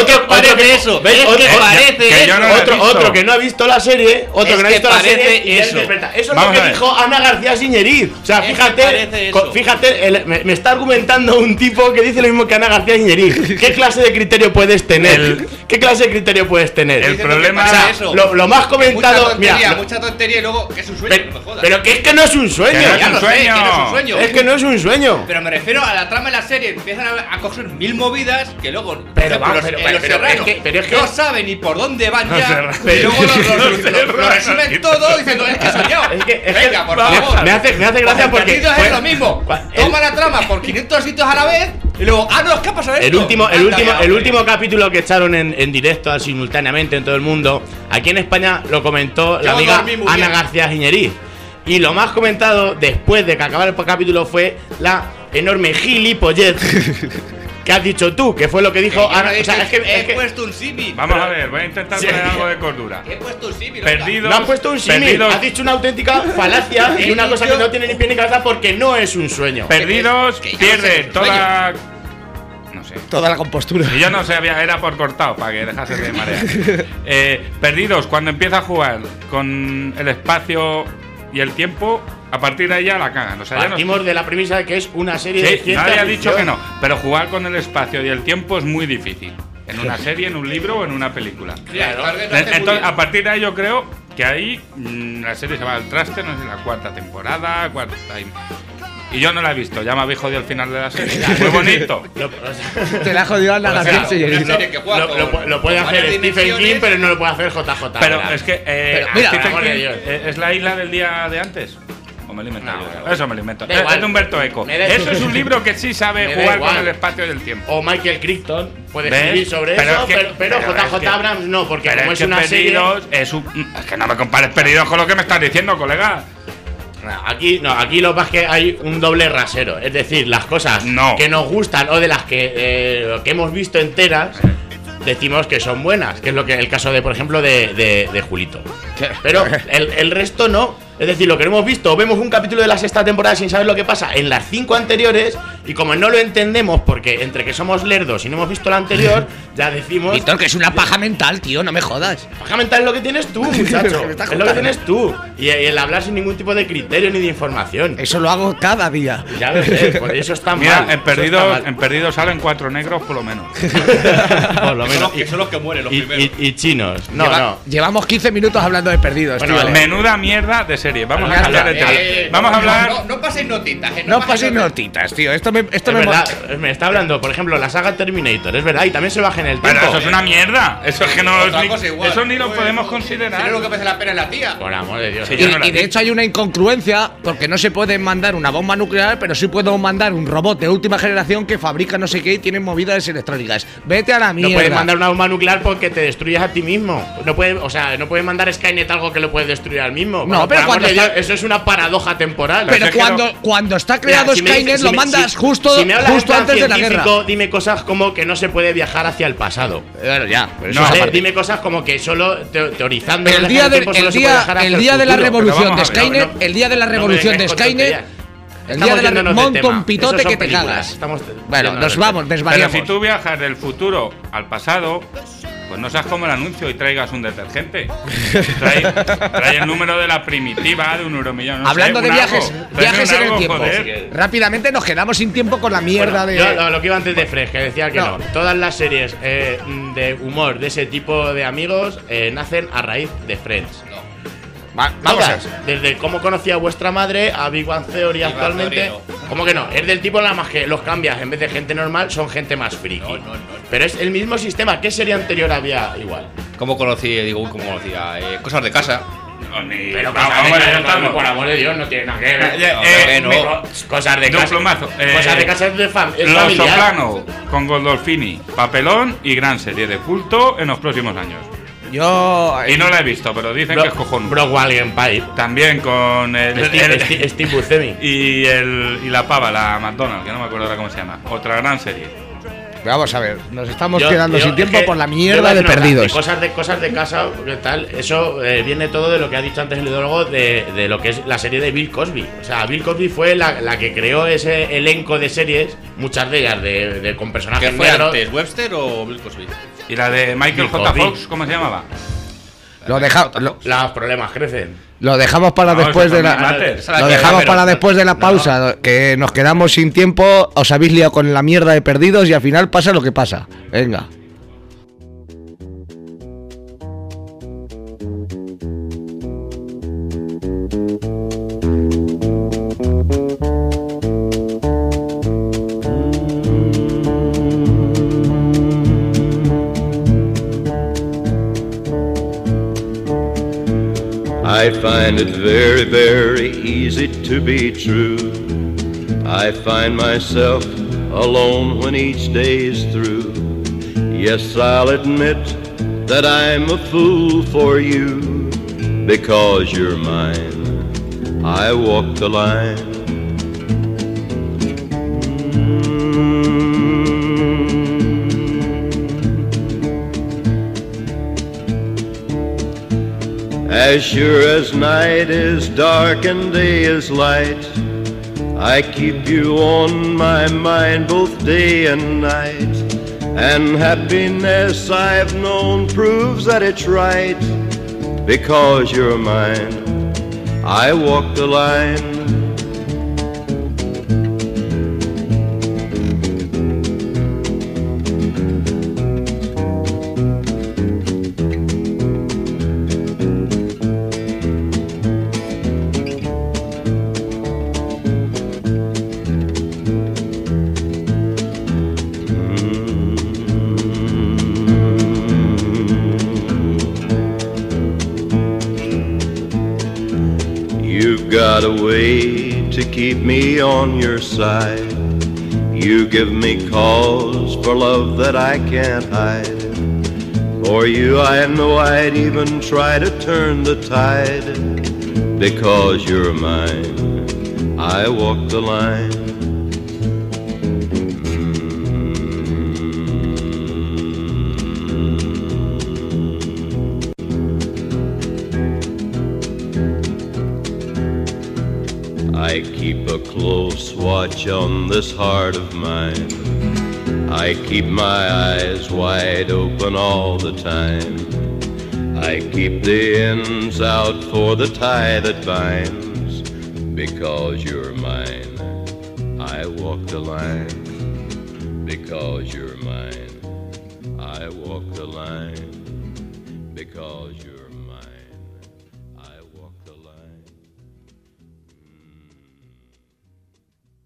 Speaker 3: que no ha visto la serie, otro que no ha visto la serie y eso. Eso es lo que dijo Ana García Siñeriz. O sea, fíjate, me está argumentando un tipo que dice lo mismo que Ana García Siñeriz. ¿Qué clase de criterio puedes tener? ¿Qué clase de criterio puedes tener?
Speaker 5: El problema
Speaker 3: es lo más comentado,
Speaker 4: mucha tontería y luego que es un sueño, no me jodas.
Speaker 3: Pero que es que no es un sueño.
Speaker 4: Es
Speaker 3: que no es un sueño.
Speaker 4: Pero me refiero a la trama de la serie, empiezan a coger 1000 movidas que luego
Speaker 3: pero
Speaker 4: es que no saben ni por dónde van ya, pero luego lo resumen todo diciendo es que he soñado. Venga, por favor.
Speaker 3: Me hace gracia porque
Speaker 4: es lo mismo. Toma la trama por 500 sitios a la vez y luego, no, es que ha pasado esto.
Speaker 3: El último capítulo que echaron en directo simultáneamente en todo el mundo, aquí en España lo comentó la amiga Ana García Siñeriz. Y lo más comentado después de que acabara el capítulo fue la enorme gilipollez ¿qué has dicho tú? Que fue lo que dijo Ana.
Speaker 4: O sea, he puesto un símil.
Speaker 5: Vamos a ver, voy a intentar poner algo de cordura.
Speaker 4: He puesto un símil.
Speaker 5: Perdidos.
Speaker 3: No has puesto un símil. Has dicho una auténtica falacia y una cosa que no tiene ni pie ni cabeza porque no es un sueño.
Speaker 5: Perdidos pierde toda. No sé.
Speaker 1: Toda la compostura.
Speaker 5: Y yo no sabía, era por cortado, para que dejase de marear. Perdidos, cuando empieza a jugar con el espacio y el tiempo, a partir de ahí ya la cagan. O sea,
Speaker 3: partimos de la premisa de que es una serie de ciencia
Speaker 5: nadie ha
Speaker 3: ficción.
Speaker 5: dicho que no, pero jugar con el espacio y el tiempo es muy difícil. En una serie, en un libro o en una película.
Speaker 4: Claro.
Speaker 5: Entonces, a partir de ahí yo creo que ahí la serie se va al traste, no sé, la cuarta temporada, y yo no la he visto, ya me habéis jodido al final de la serie. Muy bonito.
Speaker 1: Te la ha jodido la García Siñeriz.
Speaker 3: Lo puede hacer Stephen King, pero no lo puede hacer JJ.
Speaker 5: Pero es que
Speaker 1: mira,
Speaker 5: Stephen King es la isla del día de antes. ¿O me lo invento yo? Eso me lo invento. Es de Humberto Eco. Eso es un libro que sí sabe jugar con el espacio y el tiempo.
Speaker 3: O Michael Crichton puede escribir sobre eso, pero JJ Abrams no, porque como es una serie.
Speaker 5: Es que no me compares Perdidos con lo que me estás diciendo, colega.
Speaker 3: Aquí lo más que hay un doble rasero. Es decir, las cosas que nos gustan o de las que hemos visto enteras, decimos que son buenas, que es lo que el caso de, por ejemplo, de Julito. Pero el resto no. Es decir, lo que no hemos visto, o vemos un capítulo de la sexta temporada sin saber lo que pasa en las 5 anteriores, y como no lo entendemos porque entre que somos lerdos y no hemos visto la anterior, ya decimos...
Speaker 1: Víctor, que es una paja mental, tío, no me jodas.
Speaker 3: Paja mental es lo que tienes tú, muchacho. Es lo que tienes tú. Y el hablar sin ningún tipo de criterio ni de información.
Speaker 1: Eso lo hago cada día.
Speaker 3: Ya lo sé, por eso está mal.
Speaker 5: Mira, en Perdidos salen 4 negros por lo menos.
Speaker 3: Por lo menos.
Speaker 4: Son los que mueren los primeros.
Speaker 3: Y chinos.
Speaker 1: Llevamos 15 minutos hablando de Perdidos,
Speaker 5: bueno,
Speaker 1: tío.
Speaker 5: Menuda mierda de serie. Vamos a cambiar de tema. Vamos a hablar.
Speaker 4: No paséis notitas,
Speaker 1: No paséis notitas, tío. Esto
Speaker 3: me está hablando, por ejemplo, la saga Terminator, es verdad, y también se baja en el tiempo.
Speaker 5: Pero eso es una mierda. Eso es que no
Speaker 4: Otra cosa igual.
Speaker 5: eso ni lo podemos considerar.
Speaker 4: Si no, lo que merece la pena es la tía.
Speaker 3: Por amor de Dios.
Speaker 5: Sí, yo no la
Speaker 1: Y de
Speaker 5: vi.
Speaker 1: hecho hay una incongruencia porque no se puede mandar una bomba nuclear, pero sí puedo mandar un robot de última generación que fabrica no sé qué y tiene movidas electrónicas. Vete a la mierda.
Speaker 3: No puedes mandar una bomba nuclear porque te destruyes a ti mismo. No puedes, o sea, no puedes mandar Skynet algo que lo puedes destruir al mismo.
Speaker 1: No,
Speaker 3: Bueno,
Speaker 1: pero
Speaker 3: por
Speaker 1: cuando
Speaker 3: amor de
Speaker 1: está-
Speaker 3: Dios, eso es una paradoja temporal.
Speaker 1: Pero
Speaker 5: es que
Speaker 1: cuando está creado
Speaker 3: Mira, si me
Speaker 1: Skynet
Speaker 3: dices-
Speaker 1: lo
Speaker 3: si me-
Speaker 1: mandas
Speaker 3: si-
Speaker 1: justo,
Speaker 3: si me hablas en
Speaker 1: justo
Speaker 3: plan
Speaker 1: antes de la guerra.
Speaker 3: científico, dime cosas como que no se puede viajar hacia el pasado.
Speaker 1: Bueno, ya, pero eso
Speaker 5: No,
Speaker 1: es
Speaker 3: ¿Vale?
Speaker 1: aparte.
Speaker 3: Dime cosas como que solo teorizando
Speaker 1: El
Speaker 3: en
Speaker 1: día,
Speaker 3: tiempo solo se puede viajar hacia
Speaker 1: el día de la
Speaker 3: futuro.
Speaker 1: revolución
Speaker 5: Pero
Speaker 1: de
Speaker 5: vamos a ver,
Speaker 1: Skynet,
Speaker 3: no,
Speaker 1: el día de la
Speaker 3: no me
Speaker 1: revolución de
Speaker 3: vengáis con
Speaker 1: Skynet,
Speaker 3: tonterías.
Speaker 1: el día de la
Speaker 3: yéndonos del
Speaker 1: monta
Speaker 3: tema.
Speaker 1: un pitote
Speaker 3: Eso son
Speaker 1: que te
Speaker 3: películas.
Speaker 1: cagas.
Speaker 3: Estamos
Speaker 1: Bueno,
Speaker 3: yéndonos
Speaker 1: nos
Speaker 3: del
Speaker 1: vamos,
Speaker 3: tema.
Speaker 5: Pero
Speaker 1: desvariamos.
Speaker 5: si tú viajas del futuro al pasado, pues no seas como el anuncio y traigas un detergente. Trae el número de la primitiva de un euromillón. No
Speaker 1: Hablando
Speaker 5: sé,
Speaker 1: de
Speaker 5: un
Speaker 1: viajes,
Speaker 5: algo. Tráeme
Speaker 1: viajes
Speaker 5: un
Speaker 1: en el
Speaker 5: algo,
Speaker 1: tiempo.
Speaker 5: joder.
Speaker 1: Rápidamente nos quedamos sin tiempo con la mierda
Speaker 3: Bueno,
Speaker 1: de.
Speaker 3: yo lo que iba antes de Fresh, que decía que
Speaker 1: No.
Speaker 3: no. Todas las series de humor de ese tipo de amigos nacen a raíz de Friends.
Speaker 1: Vamos a ver.
Speaker 3: Todas. Desde cómo conocía vuestra madre a Big Bang Theory
Speaker 4: Bang
Speaker 3: actualmente.
Speaker 4: Theory
Speaker 3: ¿Cómo que no? Es del tipo nada más que los cambias. En vez de gente normal, son gente más friki.
Speaker 4: No.
Speaker 3: Pero es el mismo sistema. ¿Qué serie anterior había igual?
Speaker 4: ¿Cómo conocía? Cosas de casa.
Speaker 5: No, ni-
Speaker 3: Pero
Speaker 5: vamos,
Speaker 3: cosas de
Speaker 5: vamos, ya
Speaker 3: casa,
Speaker 5: estamos.
Speaker 3: por amor de Dios, no tiene nada que ver.
Speaker 4: no.
Speaker 3: Cosas de
Speaker 5: De un
Speaker 3: casa.
Speaker 5: plumazo.
Speaker 3: Cosas de casa es de es
Speaker 5: Los
Speaker 3: familiar.
Speaker 5: Soprano con Goldolfini, papelón y gran serie de culto en los próximos años.
Speaker 1: Yo.
Speaker 5: Y no la he visto, pero dicen que es cojonudo.
Speaker 3: Brockwell Empire.
Speaker 5: También con
Speaker 3: Steve Buscemi.
Speaker 5: y la pava, la McDonald's, que no me acuerdo ahora cómo se llama. Otra gran serie.
Speaker 1: Vamos a ver, nos estamos
Speaker 3: Yo-
Speaker 1: quedando
Speaker 3: yo-
Speaker 1: sin
Speaker 3: es
Speaker 1: tiempo
Speaker 3: que
Speaker 1: por la
Speaker 3: yo
Speaker 1: mierda
Speaker 3: voy a
Speaker 1: de
Speaker 3: decir una
Speaker 1: perdidos.
Speaker 3: cosa, cosas de casa, ¿qué tal? Eso viene todo de lo que ha dicho antes el ideólogo de lo que es la serie de Bill Cosby. O sea, Bill Cosby fue la que creó ese elenco de series, muchas de ellas con personajes
Speaker 4: ¿Qué fue
Speaker 3: negros.
Speaker 4: antes, Webster o Bill Cosby?
Speaker 5: Y la de Michael J.
Speaker 3: Cosby.
Speaker 5: Fox, ¿cómo se llamaba?
Speaker 3: Los problemas crecen.
Speaker 1: Lo dejamos para
Speaker 5: No,
Speaker 1: después
Speaker 5: eso
Speaker 1: de
Speaker 5: también
Speaker 1: la.
Speaker 5: mates.
Speaker 4: Esa la
Speaker 1: Lo
Speaker 4: que
Speaker 1: dejamos
Speaker 4: pero-
Speaker 1: para después de la pausa, que nos quedamos sin tiempo. Os habéis liado con la mierda de perdidos y al final pasa lo que pasa. Venga.
Speaker 8: I find it very, very easy to be true. I find myself alone when each day's through. Yes, I'll admit that I'm a fool for you. Because you're mine, I walk the line. As sure as night is dark and day is light, I keep you on my mind both day and night. And happiness I've known proves that it's right. Because you're mine, I walk the line. You've got a way to keep me on your side. You give me cause for love that I can't hide. For you I know I'd even try to turn the tide. Because you're mine, I walk the line. I keep a close watch on this heart of mine. I keep my eyes wide open all the time. I keep the ends out for the tie that binds. Because you're mine, I walk the line. Because you're mine, I walk the line. Because you're mine, I walk the line.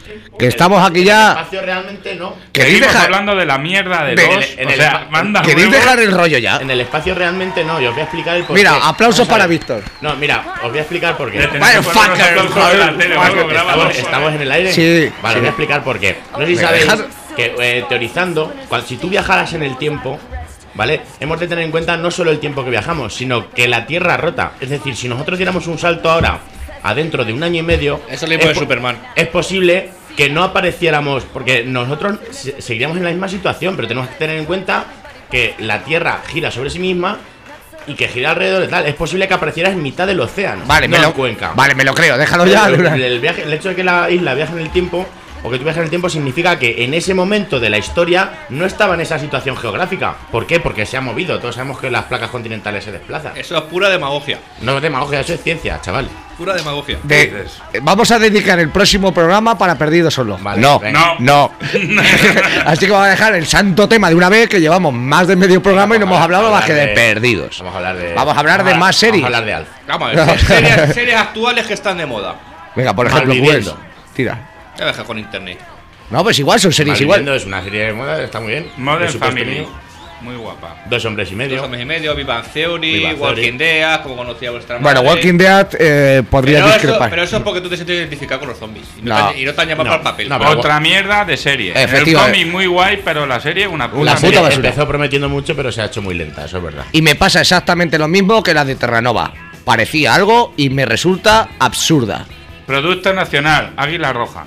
Speaker 1: Que estamos aquí
Speaker 3: En el
Speaker 1: ya.
Speaker 3: espacio realmente no.
Speaker 1: ¿Queréis
Speaker 5: Seguimos
Speaker 1: dejar,
Speaker 5: hablando de la mierda de
Speaker 1: de-
Speaker 5: los.
Speaker 3: en
Speaker 5: O
Speaker 3: el-
Speaker 5: sea, manda
Speaker 1: ¿queréis
Speaker 5: huevos.
Speaker 1: dejar el rollo ya?
Speaker 3: En el espacio realmente no, y os voy a explicar el porqué.
Speaker 1: Mira, aplausos
Speaker 3: Vamos a
Speaker 1: para
Speaker 3: ver.
Speaker 1: Víctor.
Speaker 3: No, mira, os voy a explicar por qué.
Speaker 5: Le tenés
Speaker 1: Vaya
Speaker 5: que poner unos
Speaker 1: fucker,
Speaker 5: aplausos de la
Speaker 1: joder,
Speaker 5: tele,
Speaker 1: fucker.
Speaker 5: algo, grábalo.
Speaker 3: ¿Estamos en el aire?
Speaker 1: Sí.
Speaker 3: Vale,
Speaker 1: Sí.
Speaker 3: voy a explicar por qué. No sé si
Speaker 1: ¿Me
Speaker 3: sabéis
Speaker 1: dejas?
Speaker 3: que teorizando, si tú viajaras en el tiempo, ¿vale? Hemos de tener en cuenta no solo el tiempo que viajamos, sino que la Tierra rota. Es decir, si nosotros diéramos un salto ahora a dentro de un año y medio,
Speaker 4: Eso le de Superman.
Speaker 3: es posible que no apareciéramos, porque nosotros seguiríamos en la misma situación, pero tenemos que tener en cuenta que la Tierra gira sobre sí misma y que gira alrededor de tal. Es posible que aparecieras en mitad del océano,
Speaker 1: Vale,
Speaker 3: no
Speaker 1: me
Speaker 3: en
Speaker 1: lo,
Speaker 3: Cuenca.
Speaker 1: vale, me lo creo, déjalo ya.
Speaker 3: El hecho de que la isla viaje en el tiempo, o que tú viajes en el tiempo, significa que en ese momento de la historia no estaba en esa situación geográfica. ¿Por qué? Porque se ha movido. Todos sabemos que las placas continentales se desplazan.
Speaker 4: Eso es pura demagogia.
Speaker 3: No es demagogia, eso es ciencia, chaval.
Speaker 4: Pura demagogia.
Speaker 1: Vamos a dedicar el próximo programa para Perdidos Solo.
Speaker 3: Vale,
Speaker 1: no,
Speaker 3: venga.
Speaker 1: no. Así que vamos a dejar el santo tema de una vez, que llevamos más de medio programa y no hemos hablado más que de Perdidos.
Speaker 3: Vamos a hablar de.
Speaker 1: Vamos a hablar de más series.
Speaker 3: Vamos a hablar de Alf.
Speaker 4: Vamos a ver, series actuales que están de moda.
Speaker 1: Venga, por ejemplo,
Speaker 3: Malviviendo.
Speaker 1: Google. Tira.
Speaker 4: Ya deja con internet.
Speaker 1: No, pues igual, son series igual.
Speaker 3: Malviviendo es una serie de moda, está muy bien.
Speaker 5: Modern
Speaker 3: Presupuesto
Speaker 5: Family.
Speaker 3: mínimo.
Speaker 5: Muy guapa.
Speaker 3: 2 hombres y medio.
Speaker 4: 2 hombres y medio, Big Bang Theory,
Speaker 3: Big Bang Theory.
Speaker 4: Walking Dead, como conocía vuestra madre.
Speaker 1: Bueno, Walking Dead podría
Speaker 4: pero
Speaker 1: discrepar.
Speaker 4: pero eso es porque tú te sientes identificado con los zombies. Y
Speaker 1: No.
Speaker 4: no te han llamado
Speaker 3: No.
Speaker 4: para el papel.
Speaker 3: No, pero-
Speaker 5: Otra mierda de serie. El
Speaker 1: Efectivamente.
Speaker 5: cómic muy guay, pero la serie una puta
Speaker 1: Una
Speaker 3: La serie
Speaker 1: puta basura.
Speaker 3: empezó prometiendo mucho, pero se ha hecho muy lenta, eso es verdad.
Speaker 1: Y me pasa exactamente lo mismo que la de Terranova. Parecía algo y me resulta absurda.
Speaker 5: Producto nacional, Águila Roja.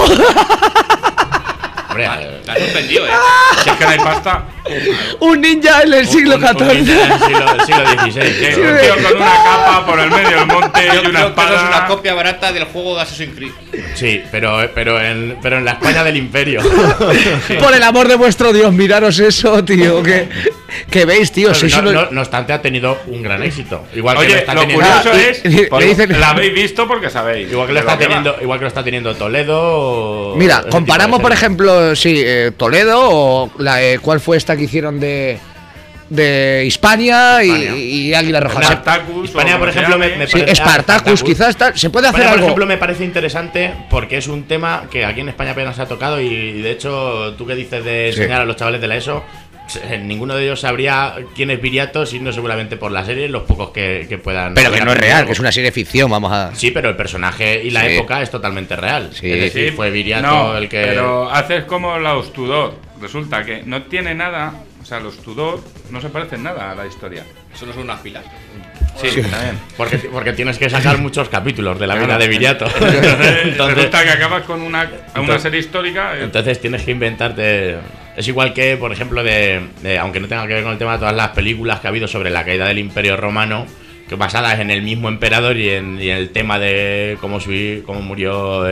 Speaker 3: Hombre,
Speaker 4: Te has sorprendido,
Speaker 5: Si es que no hay pasta.
Speaker 1: Un ninja en el siglo
Speaker 3: un
Speaker 1: XIV.
Speaker 3: ninja del siglo
Speaker 5: Que
Speaker 3: XVI.
Speaker 5: un tío con una capa por el medio del monte
Speaker 4: Yo
Speaker 5: y una
Speaker 4: creo que eso es una
Speaker 5: espada.
Speaker 4: copia barata del juego de Assassin's Creed.
Speaker 3: Sí, pero en la España del Imperio.
Speaker 1: Por el amor de vuestro Dios, miraros eso, tío. Que veis, tío.
Speaker 3: Pero
Speaker 1: sois unos-
Speaker 3: no obstante, ha tenido un gran éxito. Igual que lo
Speaker 5: Oye,
Speaker 3: está
Speaker 5: lo
Speaker 3: teniendo.
Speaker 5: curioso
Speaker 1: Ah,
Speaker 5: es.
Speaker 1: y-
Speaker 5: pues,
Speaker 1: le dicen-
Speaker 5: la habéis visto porque sabéis.
Speaker 3: Igual que lo
Speaker 5: de
Speaker 3: está
Speaker 5: que va.
Speaker 3: teniendo, igual que lo está teniendo Toledo. o
Speaker 1: Mira,
Speaker 3: ese
Speaker 1: comparamos,
Speaker 3: tipo
Speaker 1: por
Speaker 3: de series.
Speaker 1: ejemplo, sí, Toledo o ¿cuál fue esta que hicieron de Hispania y Águila Roja? Se-
Speaker 5: Spartacus,
Speaker 3: Hispania,
Speaker 5: o
Speaker 3: por
Speaker 5: como se
Speaker 3: ejemplo,
Speaker 5: llame.
Speaker 3: me
Speaker 1: Sí,
Speaker 3: parece-
Speaker 1: Spartacus, quizás se puede hacer
Speaker 3: España, por
Speaker 1: algo.
Speaker 3: ejemplo, me parece interesante porque es un tema que aquí en España apenas se ha tocado y de hecho, tú que dices de
Speaker 1: Sí.
Speaker 3: enseñar a los chavales de la ESO, ninguno de ellos sabría quién es Viriato, sino seguramente por la serie, los pocos que puedan.
Speaker 1: Pero que no es real,
Speaker 3: algo.
Speaker 1: que es una serie de ficción, vamos a.
Speaker 3: Sí, pero el personaje y la
Speaker 1: Sí.
Speaker 3: época es totalmente real.
Speaker 1: Sí.
Speaker 3: Es decir,
Speaker 5: Sí,
Speaker 3: fue Viriato
Speaker 5: no,
Speaker 3: el que.
Speaker 5: Pero haces como los Tudor. Resulta que no tiene nada. O sea, los Tudor no se parecen nada a la historia.
Speaker 4: Solo son unas pilas.
Speaker 5: Sí, también.
Speaker 3: Porque tienes que sacar muchos capítulos de la vida
Speaker 5: Claro.
Speaker 3: de Viriato.
Speaker 5: Entonces, resulta que acabas con una serie histórica.
Speaker 3: Entonces tienes que inventarte. Es igual que, por ejemplo, aunque no tenga que ver con el tema de todas las películas que ha habido sobre la caída del Imperio Romano, que basadas en el mismo emperador y en el tema de cómo murió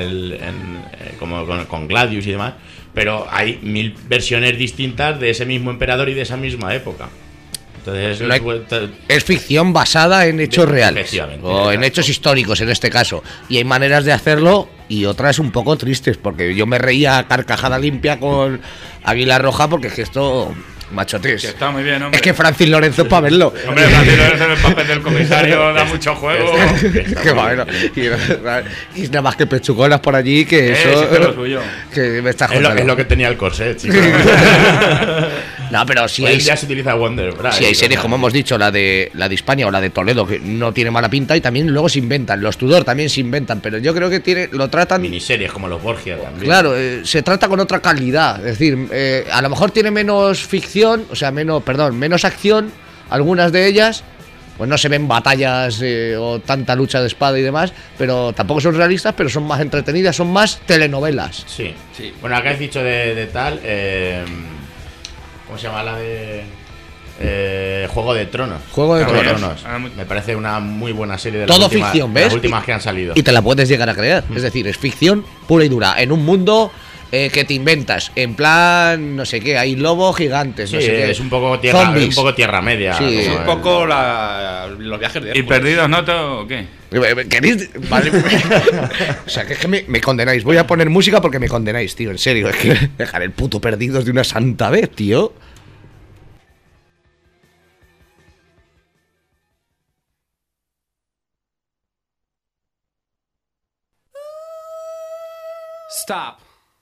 Speaker 3: con Gladius y demás. Pero hay 1000 versiones distintas de ese mismo emperador y de esa misma época. Entonces,
Speaker 1: No hay- Es ficción basada en hechos reales.
Speaker 3: Efectivamente.
Speaker 1: O en hechos históricos, en este caso. Y hay maneras de hacerlo y otras un poco tristes, porque yo me reía a carcajada limpia con Águila Roja, porque es que esto. Machotes.
Speaker 5: Que está muy bien, hombre.
Speaker 1: Es que Francis Lorenzo es para verlo.
Speaker 5: Hombre, Francis Lorenzo en el papel del comisario da mucho juego.
Speaker 1: Qué bueno. Y nada más que pechugonas por allí, que eso.
Speaker 5: sí, que es lo suyo.
Speaker 1: Que me está
Speaker 3: Es lo,
Speaker 1: jodiendo.
Speaker 3: es lo que tenía el corset, chicos.
Speaker 1: No, pero si
Speaker 3: Hoy
Speaker 1: hay,
Speaker 3: en día se utiliza Wonder Bra.
Speaker 1: si hay series, como hemos dicho, la de Hispania o la de Toledo, que no tiene mala pinta, y también luego se inventan. Los Tudor también se inventan, pero yo creo que lo tratan.
Speaker 3: Miniseries como los Borgia también.
Speaker 1: Claro, se trata con otra calidad. Es decir, a lo mejor tiene menos ficción, o sea, menos acción, algunas de ellas. Pues no se ven batallas o tanta lucha de espada y demás, pero tampoco son realistas, pero son más entretenidas, son más telenovelas.
Speaker 3: Sí, sí. Bueno, acá has dicho de tal. ¿Cómo se llama la de.? Juego de Tronos.
Speaker 1: Juego de
Speaker 3: Juego
Speaker 1: Tronos.
Speaker 3: Me parece una muy buena serie de
Speaker 1: Todo
Speaker 3: las últimas,
Speaker 1: ficción,
Speaker 3: de las
Speaker 1: ¿ves?
Speaker 3: últimas que han salido.
Speaker 1: Y te la puedes llegar a creer. Es decir, es ficción pura y dura. En un mundo que te inventas. En plan, no sé qué, hay lobos gigantes.
Speaker 3: Sí,
Speaker 1: no sé qué.
Speaker 3: es un poco tierra,
Speaker 1: Zombies.
Speaker 3: es un poco tierra media.
Speaker 1: Sí.
Speaker 3: como
Speaker 1: Es
Speaker 4: Es un
Speaker 3: el-
Speaker 4: poco los viajes de
Speaker 5: ¿Y
Speaker 4: Hércules.
Speaker 5: perdidos noto o qué?
Speaker 1: ¿Queréis? Vale. O sea, que es que me condenáis. Voy a poner música porque me condenáis, tío. En serio. Es que dejar el puto Perdidos de una santa vez, tío.
Speaker 9: Stop.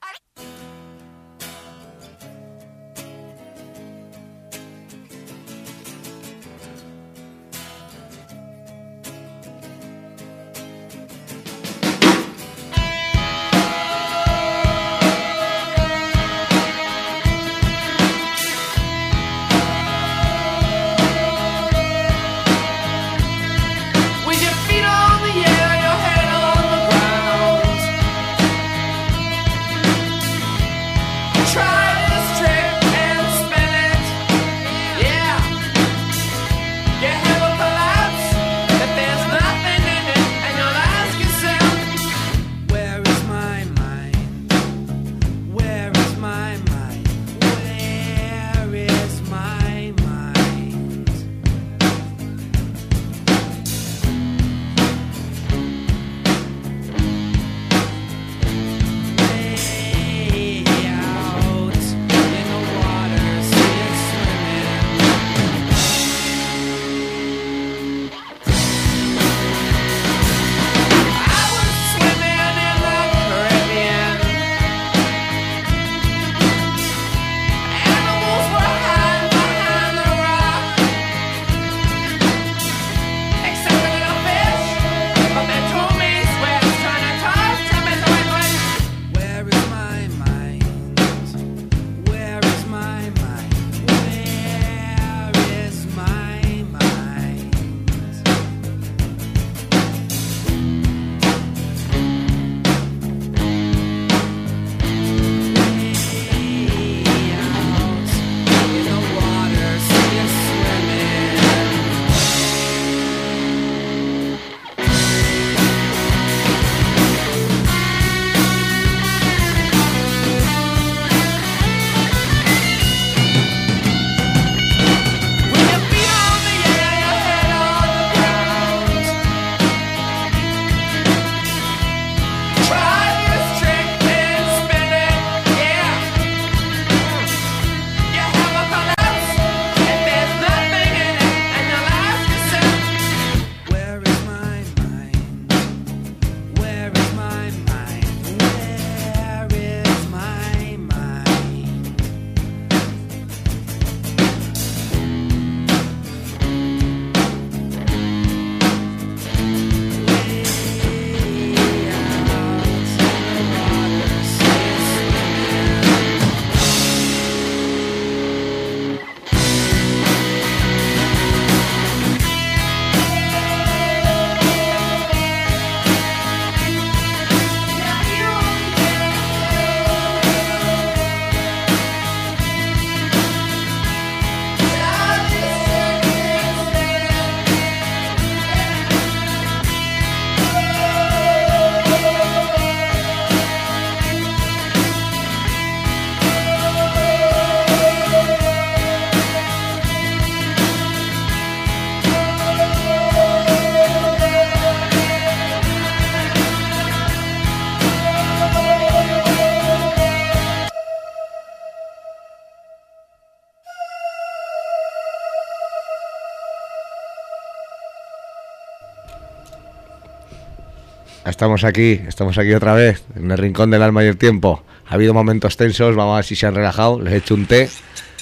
Speaker 1: Estamos aquí otra vez, en el rincón del alma y el tiempo. Ha habido momentos tensos, vamos a ver si se han relajado. Les he hecho un té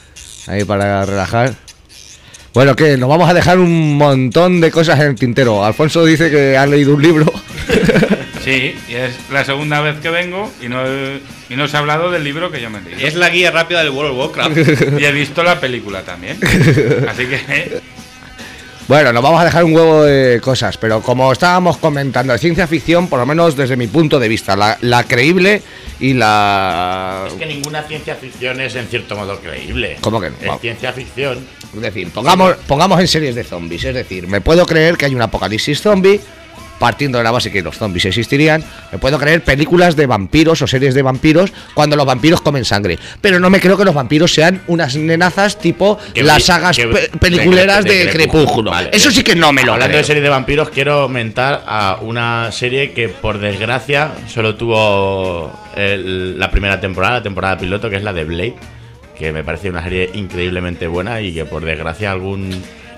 Speaker 1: ahí para relajar. Bueno, ¿qué? Nos vamos a dejar un montón de cosas en el tintero. Alfonso dice que ha leído un libro.
Speaker 5: Sí, y es la segunda vez que vengo y no se ha hablado del libro que yo me he leído.
Speaker 4: Es la guía rápida del World of Warcraft.
Speaker 5: Y he visto la película también. Así que...
Speaker 1: Bueno, nos vamos a dejar un huevo de cosas, pero como estábamos comentando, de ciencia ficción, por lo menos desde mi punto de vista, la creíble y la...
Speaker 3: Es que ninguna ciencia ficción es en cierto modo creíble.
Speaker 1: ¿Cómo que no?
Speaker 3: Es ciencia ficción.
Speaker 1: Es decir, pongamos en series de zombies, es decir, me puedo creer que hay un apocalipsis zombie, partiendo de la base que los zombies existirían. Me puedo creer películas de vampiros o series de vampiros cuando los vampiros comen sangre, pero no me creo que los vampiros sean unas nenazas tipo las sagas peliculeras de Crepúsculo. Vale, eso sí que no me lo
Speaker 3: hablando
Speaker 1: creo.
Speaker 3: De series de vampiros, quiero mentar a una serie que por desgracia solo tuvo la primera temporada, la temporada piloto, que es la de Blade, que me parece una serie increíblemente buena y que por desgracia algún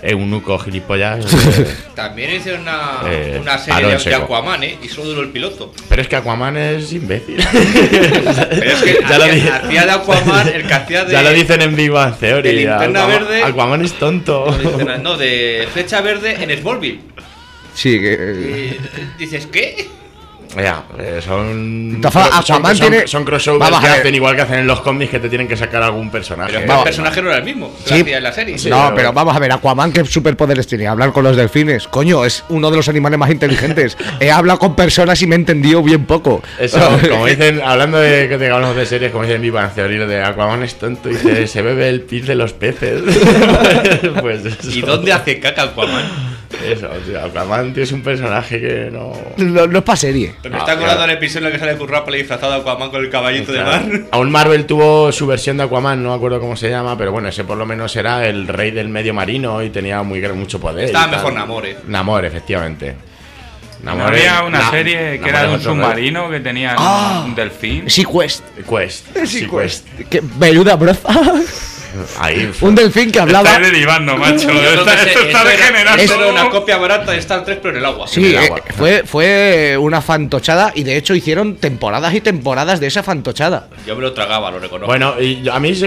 Speaker 3: eunuco gilipollas.
Speaker 4: También hice una
Speaker 3: paró en
Speaker 4: serie de
Speaker 3: seco.
Speaker 4: Aquaman, y solo duró el piloto.
Speaker 3: Pero es que Aquaman es imbécil.
Speaker 4: Pero es que
Speaker 3: Ya lo dije.
Speaker 4: hacía de Aquaman el que hacía de...
Speaker 3: Ya lo dicen en Big Bang Theory.
Speaker 4: de Linterna Verde.
Speaker 3: Aquaman es tonto.
Speaker 4: No, de Flecha Verde en Smallville.
Speaker 1: Sí, que.
Speaker 4: Dices, ¿qué?
Speaker 3: Ya, son.
Speaker 1: Aquaman tiene.
Speaker 3: Son crossovers
Speaker 1: Vamos
Speaker 3: que
Speaker 1: a ver.
Speaker 3: hacen igual que hacen en los cómics, que te tienen que sacar algún personaje.
Speaker 4: Pero el personaje no era el mismo que
Speaker 1: Sí.
Speaker 4: hacía en la serie.
Speaker 3: Sí.
Speaker 1: No, pero vamos a ver, Aquaman, ¿qué superpoderes tiene? Hablar con los delfines. Coño, es uno de los animales más inteligentes. He hablado con personas y me he entendido bien poco.
Speaker 3: Eso, como dicen, hablando de que tengamos de series, como dicen en Big Bang Theory, lo de Aquaman es tonto, dice, se bebe el pis de los peces. Pues eso.
Speaker 4: ¿Y dónde hace caca Aquaman?
Speaker 3: Eso, tío, Aquaman tío, es un personaje que no.
Speaker 1: No es para serie.
Speaker 4: Me está acordando el episodio en el que sale Currápale disfrazado de Aquaman con el caballito de mar.
Speaker 3: Aún Marvel tuvo su versión de Aquaman, no me acuerdo cómo se llama, pero bueno, ese por lo menos era el rey del medio marino y tenía mucho poder.
Speaker 4: Estaba
Speaker 3: y tal.
Speaker 4: mejor Namor.
Speaker 3: Namor, efectivamente.
Speaker 5: ¿No había una serie que era de un
Speaker 3: es otro rey.
Speaker 5: submarino que tenía un delfín?
Speaker 1: Sequest.
Speaker 3: Sequest.
Speaker 1: Que menuda broza.
Speaker 3: Ahí.
Speaker 1: Un delfín que hablaba.
Speaker 5: Está derivando, macho.
Speaker 4: Yo creo que
Speaker 5: Esto está degenerando.
Speaker 4: Eso era una copia barata de Star Trek, pero en el agua.
Speaker 1: Sí,
Speaker 3: el agua.
Speaker 1: fue una fantochada y de hecho hicieron temporadas y temporadas de esa fantochada.
Speaker 4: Yo me lo tragaba, lo reconozco.
Speaker 3: Bueno, y a mí se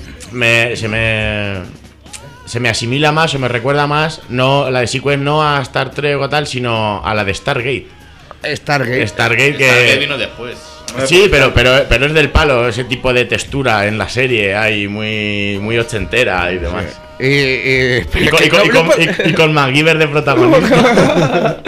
Speaker 3: me asimila más o me recuerda más, no la de Sequest no a Star Trek o tal, sino a la de Stargate.
Speaker 1: Stargate.
Speaker 3: Stargate
Speaker 4: que
Speaker 3: que.
Speaker 4: vino después.
Speaker 3: Sí, pero es del palo, ese tipo de textura en la serie, hay muy ochentera y demás. Y con MacGyver de protagonista.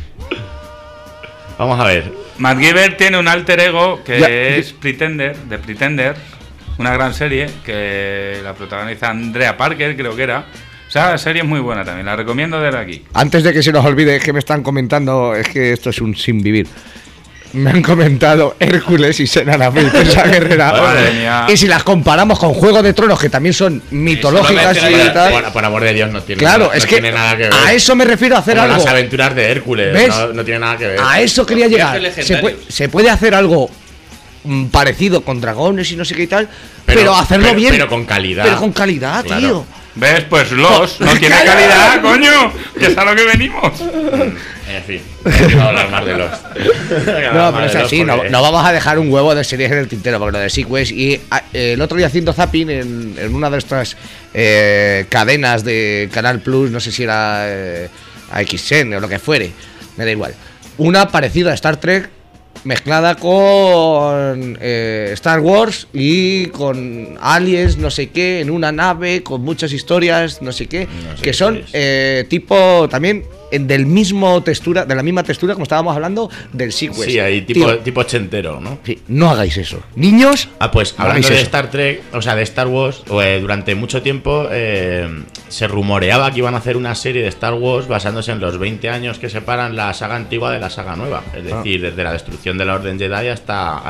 Speaker 3: Vamos a ver.
Speaker 5: Matt Giver tiene un alter ego que
Speaker 1: Ya.
Speaker 5: es Pretender, de Pretender, una gran serie que la protagoniza Andrea Parker, creo que era. O sea, la serie es muy buena también, la recomiendo desde aquí.
Speaker 1: Antes de que se nos olvide, es que me están comentando, es que esto es un sin vivir. Me han comentado Hércules y Xena, la princesa guerrera.
Speaker 5: Madre mía.
Speaker 1: Y si las comparamos con Juego de Tronos, que también son mitológicas
Speaker 4: solamente
Speaker 1: y tal.
Speaker 3: Por amor de Dios, no tiene,
Speaker 1: Claro,
Speaker 3: no
Speaker 1: es que
Speaker 3: tiene nada que ver.
Speaker 1: a eso me refiero a hacer
Speaker 3: Como
Speaker 1: algo.
Speaker 3: las aventuras de Hércules,
Speaker 1: ¿Ves?
Speaker 3: no tiene nada que ver.
Speaker 1: A eso quería llegar.
Speaker 4: viajes
Speaker 1: Se
Speaker 4: legendarios.
Speaker 1: se puede hacer algo parecido con dragones y no sé qué y tal, pero hacerlo bien.
Speaker 3: Pero con calidad.
Speaker 1: Pero con calidad,
Speaker 3: Claro.
Speaker 1: tío.
Speaker 5: ¿Ves? Pues Los no tiene calidad, coño. Que es a lo que venimos.
Speaker 3: En fin, no hablar más de los.
Speaker 1: No, pero es así, no vamos a dejar un huevo de series en el tintero, porque lo de Sequest. Y el otro día haciendo zapping en una de estas cadenas de Canal Plus, no sé si era AXN o lo que fuere, me da igual. Una parecida a Star Trek, mezclada con Star Wars y con aliens, no sé qué, en una nave, con muchas historias, no sé qué,
Speaker 3: No sé
Speaker 1: que
Speaker 3: qué
Speaker 1: son
Speaker 3: es.
Speaker 1: tipo también de la misma textura, como estábamos hablando del Sequest.
Speaker 3: Sí, ahí
Speaker 1: Tío,
Speaker 3: tipo ochentero, ¿no?
Speaker 1: sí, no hagáis eso. Niños,
Speaker 3: Ah, pues
Speaker 1: no
Speaker 3: hablando
Speaker 1: hagáis
Speaker 3: de
Speaker 1: eso.
Speaker 3: Star Trek, o sea, de Star Wars, durante mucho tiempo se rumoreaba que iban a hacer una serie de Star Wars basándose en los 20 años que separan la saga antigua de la saga nueva. Es decir, desde la destrucción de la Orden Jedi hasta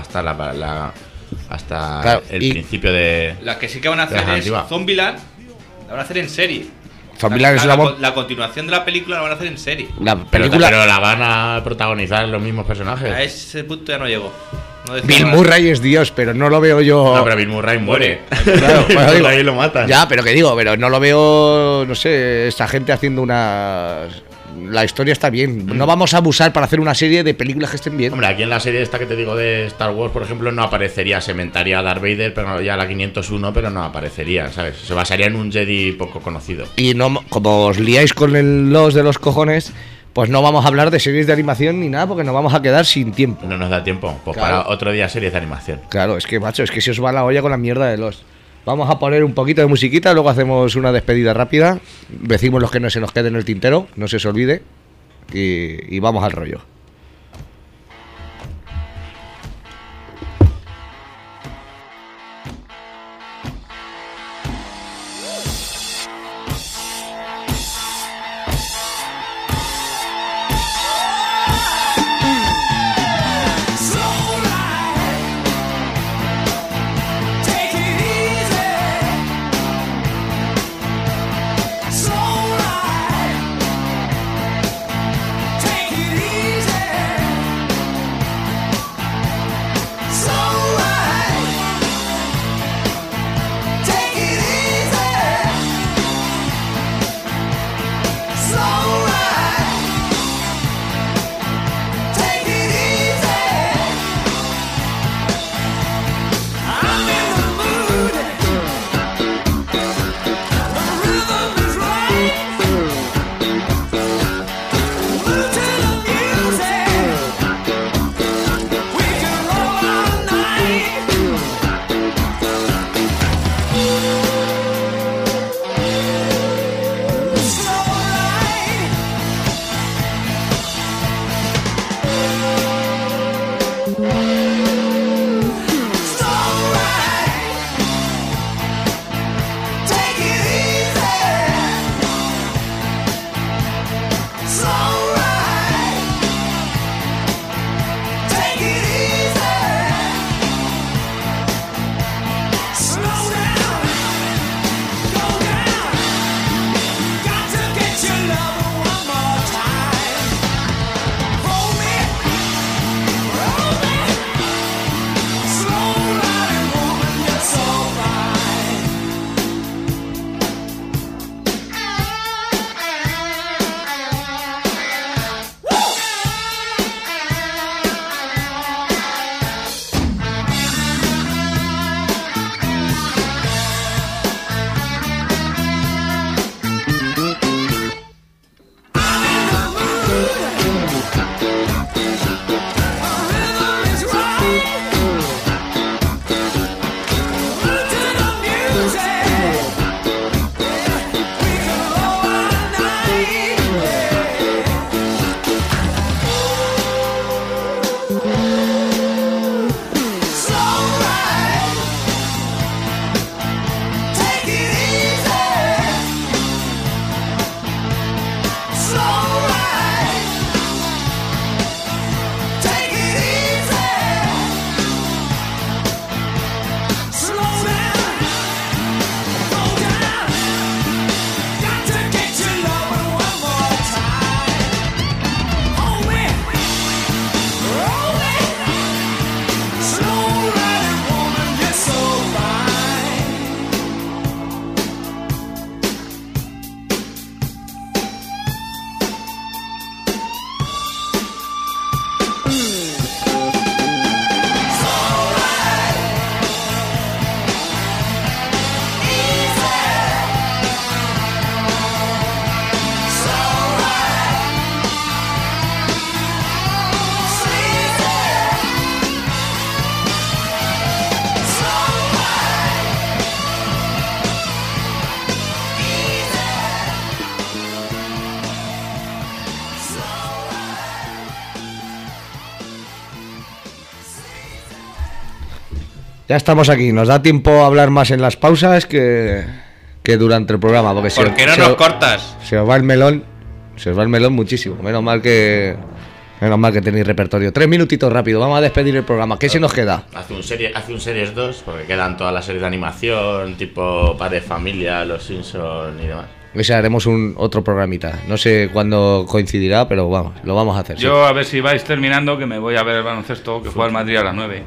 Speaker 1: Claro,
Speaker 3: el
Speaker 1: y
Speaker 3: principio de.
Speaker 4: La que sí que van a
Speaker 3: De la
Speaker 4: hacer es
Speaker 3: antigua.
Speaker 4: Zombieland. La van a hacer en serie.
Speaker 1: Zombieland es
Speaker 4: la continuación de la película la van a hacer en serie.
Speaker 1: la
Speaker 3: Pero
Speaker 1: película.
Speaker 3: la van a protagonizar los mismos personajes.
Speaker 4: A ese punto ya no llegó. No decía
Speaker 1: Bill
Speaker 4: nada.
Speaker 1: Murray es Dios, pero no lo veo yo.
Speaker 3: No, pero Bill Murray muere.
Speaker 1: Claro, pues
Speaker 3: Bill
Speaker 1: digo,
Speaker 3: Murray lo matan.
Speaker 1: Ya, pero que digo, pero no lo veo, no sé, esta gente haciendo una. La historia está bien. No vamos a abusar para hacer una serie de películas que estén bien.
Speaker 3: Hombre, aquí en la serie esta que te digo de Star Wars, por ejemplo, no aparecería, se mentaría a Darth Vader, pero ya la 501, pero no aparecería, ¿sabes? Se basaría en un Jedi poco conocido.
Speaker 1: Y no, como os liáis con los de los cojones, pues no vamos a hablar de series de animación ni nada, porque nos vamos a quedar sin tiempo.
Speaker 3: No nos da tiempo. Pues
Speaker 1: Claro.
Speaker 3: para otro día series de animación.
Speaker 1: Claro, es que, macho, es que se os va la olla con la mierda de los. Vamos a poner un poquito de musiquita, luego hacemos una despedida rápida. Decimos los que no se nos quede en el tintero, no se os olvide. Y vamos al rollo.
Speaker 9: Take it easy.
Speaker 1: Ya estamos aquí, nos da tiempo a hablar más en las pausas que durante el programa. Porque
Speaker 4: ¿Por qué no nos cortas?
Speaker 1: Se os va el melón, muchísimo. Menos mal que tenéis repertorio. 3 minutitos rápido, vamos a despedir el programa. ¿Qué se nos queda?
Speaker 3: Hace un series 2, porque quedan todas las series de animación, tipo Padre Familia, Los Simpsons y demás.
Speaker 1: Ese haremos otro programita. No sé cuándo coincidirá, pero vamos, lo vamos a hacer.
Speaker 5: Yo, sí. A ver si vais terminando, que me voy a ver el baloncesto, que juega el Madrid a las 9.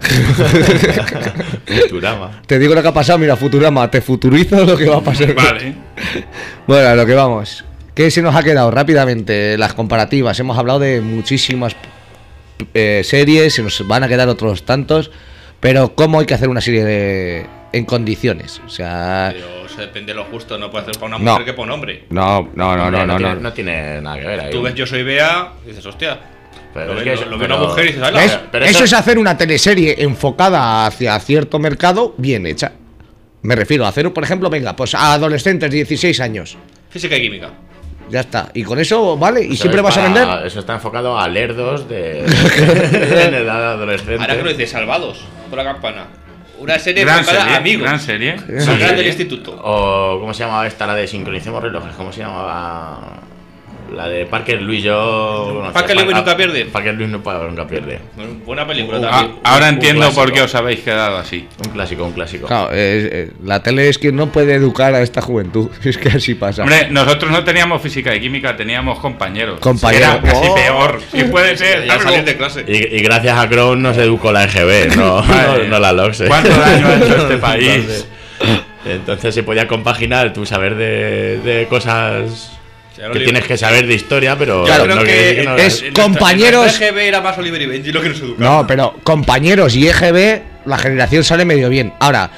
Speaker 3: Futurama.
Speaker 1: Te digo lo que ha pasado, mira, Futurama, te futurizo lo que va a pasar.
Speaker 5: Vale.
Speaker 1: Bueno, a lo que vamos. ¿Qué se nos ha quedado? Rápidamente, las comparativas. Hemos hablado de muchísimas series, se nos van a quedar otros tantos, pero ¿cómo hay que hacer una serie en condiciones? O sea...
Speaker 4: Pero eso depende de lo justo, no puede hacer para una mujer que para un hombre.
Speaker 1: No
Speaker 3: tiene nada que ver ahí.
Speaker 4: Tú ves Yo Soy Bea y dices, hostia.
Speaker 3: Pero
Speaker 4: lo ve una mujer y dices, ¡hala!
Speaker 1: Eso es hacer una teleserie enfocada hacia cierto mercado bien hecha. Me refiero a hacer, por ejemplo, venga, pues a adolescentes de 16 años.
Speaker 4: Física y química.
Speaker 1: Ya está. Y con eso, ¿vale? ¿Y siempre vas a vender?
Speaker 3: Eso está enfocado a lerdos de edad adolescente.
Speaker 4: Ahora que lo dices, Salvados por la campana. Una serie enfocada a amigos.
Speaker 5: Gran serie.
Speaker 4: Gran del instituto.
Speaker 3: O, ¿cómo se llamaba esta? La de Sincronicemos Relojes. ¿Cómo se llamaba? La de Parker Luis, yo...
Speaker 4: Parker Luis nunca pierde.
Speaker 3: Parker Luis nunca pierde.
Speaker 4: Buena película también.
Speaker 5: Ahora entiendo por qué os habéis quedado así.
Speaker 3: Un clásico.
Speaker 1: Claro, la tele es que no puede educar a esta juventud. Es que así pasa.
Speaker 5: Hombre, nosotros no teníamos física y química, teníamos compañeros.
Speaker 1: Compañeros.
Speaker 5: Era casi peor. Sí puede ser.
Speaker 4: Ya salir de clase.
Speaker 3: Y gracias a Crown nos educó la EGB, no la LOXE.
Speaker 5: ¿Cuánto daño ha hecho este país?
Speaker 3: Entonces se podía compaginar tu saber de cosas... que tienes que saber de historia, pero
Speaker 1: claro,
Speaker 3: no
Speaker 1: que no es compañeros.
Speaker 4: EGB era más Oliver y Benji lo que nos educaba.
Speaker 1: No, pero compañeros y EGB, la generación sale medio bien. Ahora,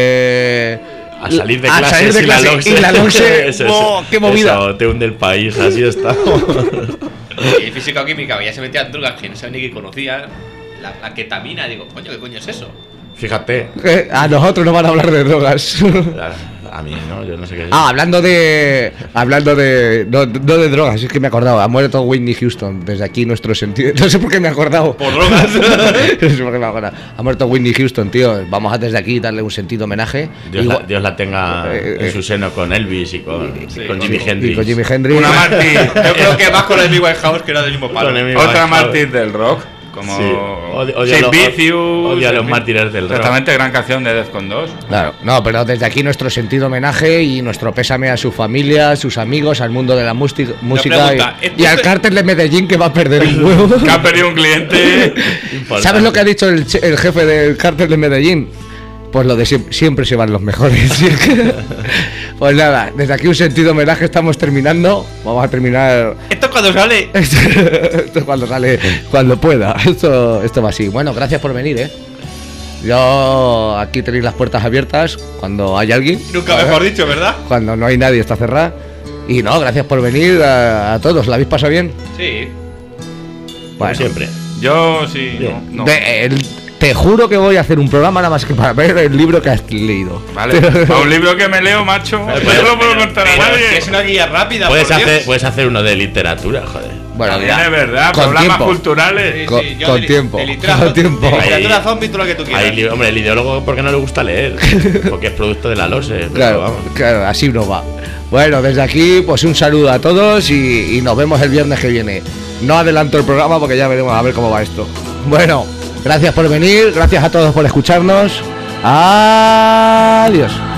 Speaker 3: a salir de clase
Speaker 1: y la LOXE, qué movida.
Speaker 3: Eso te hunde el país, así está.
Speaker 4: Y física o química, ya se metían drogas que no sabía ni que conocía. La ketamina, digo, coño, ¿qué coño es eso?
Speaker 3: Fíjate.
Speaker 1: A nosotros nos van a hablar de drogas.
Speaker 3: a mí, ¿no? Yo no sé qué es.
Speaker 1: Hablando de no de drogas, es que me he acordado, ha muerto Whitney Houston, desde aquí nuestro sentido, no sé por qué me he acordado.
Speaker 4: Por drogas.
Speaker 1: No sé por qué me he acordado. Ha muerto Whitney Houston, tío, vamos a desde aquí darle un sentido homenaje.
Speaker 3: Dios la tenga en su seno con Elvis y con Jimi Hendrix.
Speaker 1: Y con Jimi Hendrix.
Speaker 5: Una mártir.
Speaker 4: Yo creo que más con el Amy Winehouse, que era del mismo palo.
Speaker 3: Con Amy
Speaker 5: Otra
Speaker 3: Winehouse.
Speaker 5: mártir del rock. Como
Speaker 3: Sí. Odio
Speaker 5: Sid
Speaker 3: los-
Speaker 5: Vicious.
Speaker 3: odio a los
Speaker 5: en fin.
Speaker 3: mártires del rock.
Speaker 5: Exactamente, gran canción de Defcon 2.
Speaker 1: Claro, no, pero desde aquí nuestro sentido homenaje y nuestro pésame a su familia, a sus amigos, al mundo de la música
Speaker 4: pregunta,
Speaker 1: y al cártel de Medellín que va a perder un huevo.
Speaker 5: Que ha perdido un cliente.
Speaker 3: Importante.
Speaker 1: ¿Sabes lo que ha dicho el jefe del cártel de Medellín? Pues lo de siempre se van los mejores. Pues nada, desde aquí un sentido homenaje, estamos terminando. Vamos a terminar.
Speaker 4: Esto cuando sale.
Speaker 1: Esto cuando sale, cuando pueda. Esto va así. Bueno, gracias por venir, Yo aquí tenéis las puertas abiertas cuando hay alguien.
Speaker 4: Nunca mejor dicho, ¿verdad?
Speaker 1: Cuando no hay nadie está cerrada. Y no, gracias por venir a todos. ¿La habéis pasado bien?
Speaker 4: Sí.
Speaker 3: Como siempre.
Speaker 5: Yo sí.
Speaker 3: Bien.
Speaker 5: No.
Speaker 1: Te juro que voy a hacer un programa nada más que para ver el libro que has leído.
Speaker 5: Vale, a un libro que me leo, macho. No lo puedo contar a
Speaker 4: Que
Speaker 5: nadie.
Speaker 4: es una guía rápida.
Speaker 3: Puedes
Speaker 4: por Dios.
Speaker 3: hacer uno de literatura, joder.
Speaker 1: Bueno,
Speaker 5: También
Speaker 1: mira,
Speaker 5: es verdad,
Speaker 1: con
Speaker 5: programas
Speaker 1: tiempo.
Speaker 5: culturales.
Speaker 1: Con-
Speaker 4: yo
Speaker 1: con tiempo,
Speaker 4: De literatura,
Speaker 1: con tiempo.
Speaker 4: de literatura
Speaker 3: Ahí-
Speaker 4: zombie, tú lo que tú quieras.
Speaker 3: Hombre, el ideólogo porque no le gusta leer. Porque es producto de la LOSE. pero
Speaker 1: Claro,
Speaker 3: vamos.
Speaker 1: claro, así no va. Bueno, desde aquí, pues un saludo a todos y nos vemos el viernes que viene. No adelanto el programa porque ya veremos a ver cómo va esto. Bueno, gracias por venir, gracias a todos por escucharnos. Adiós.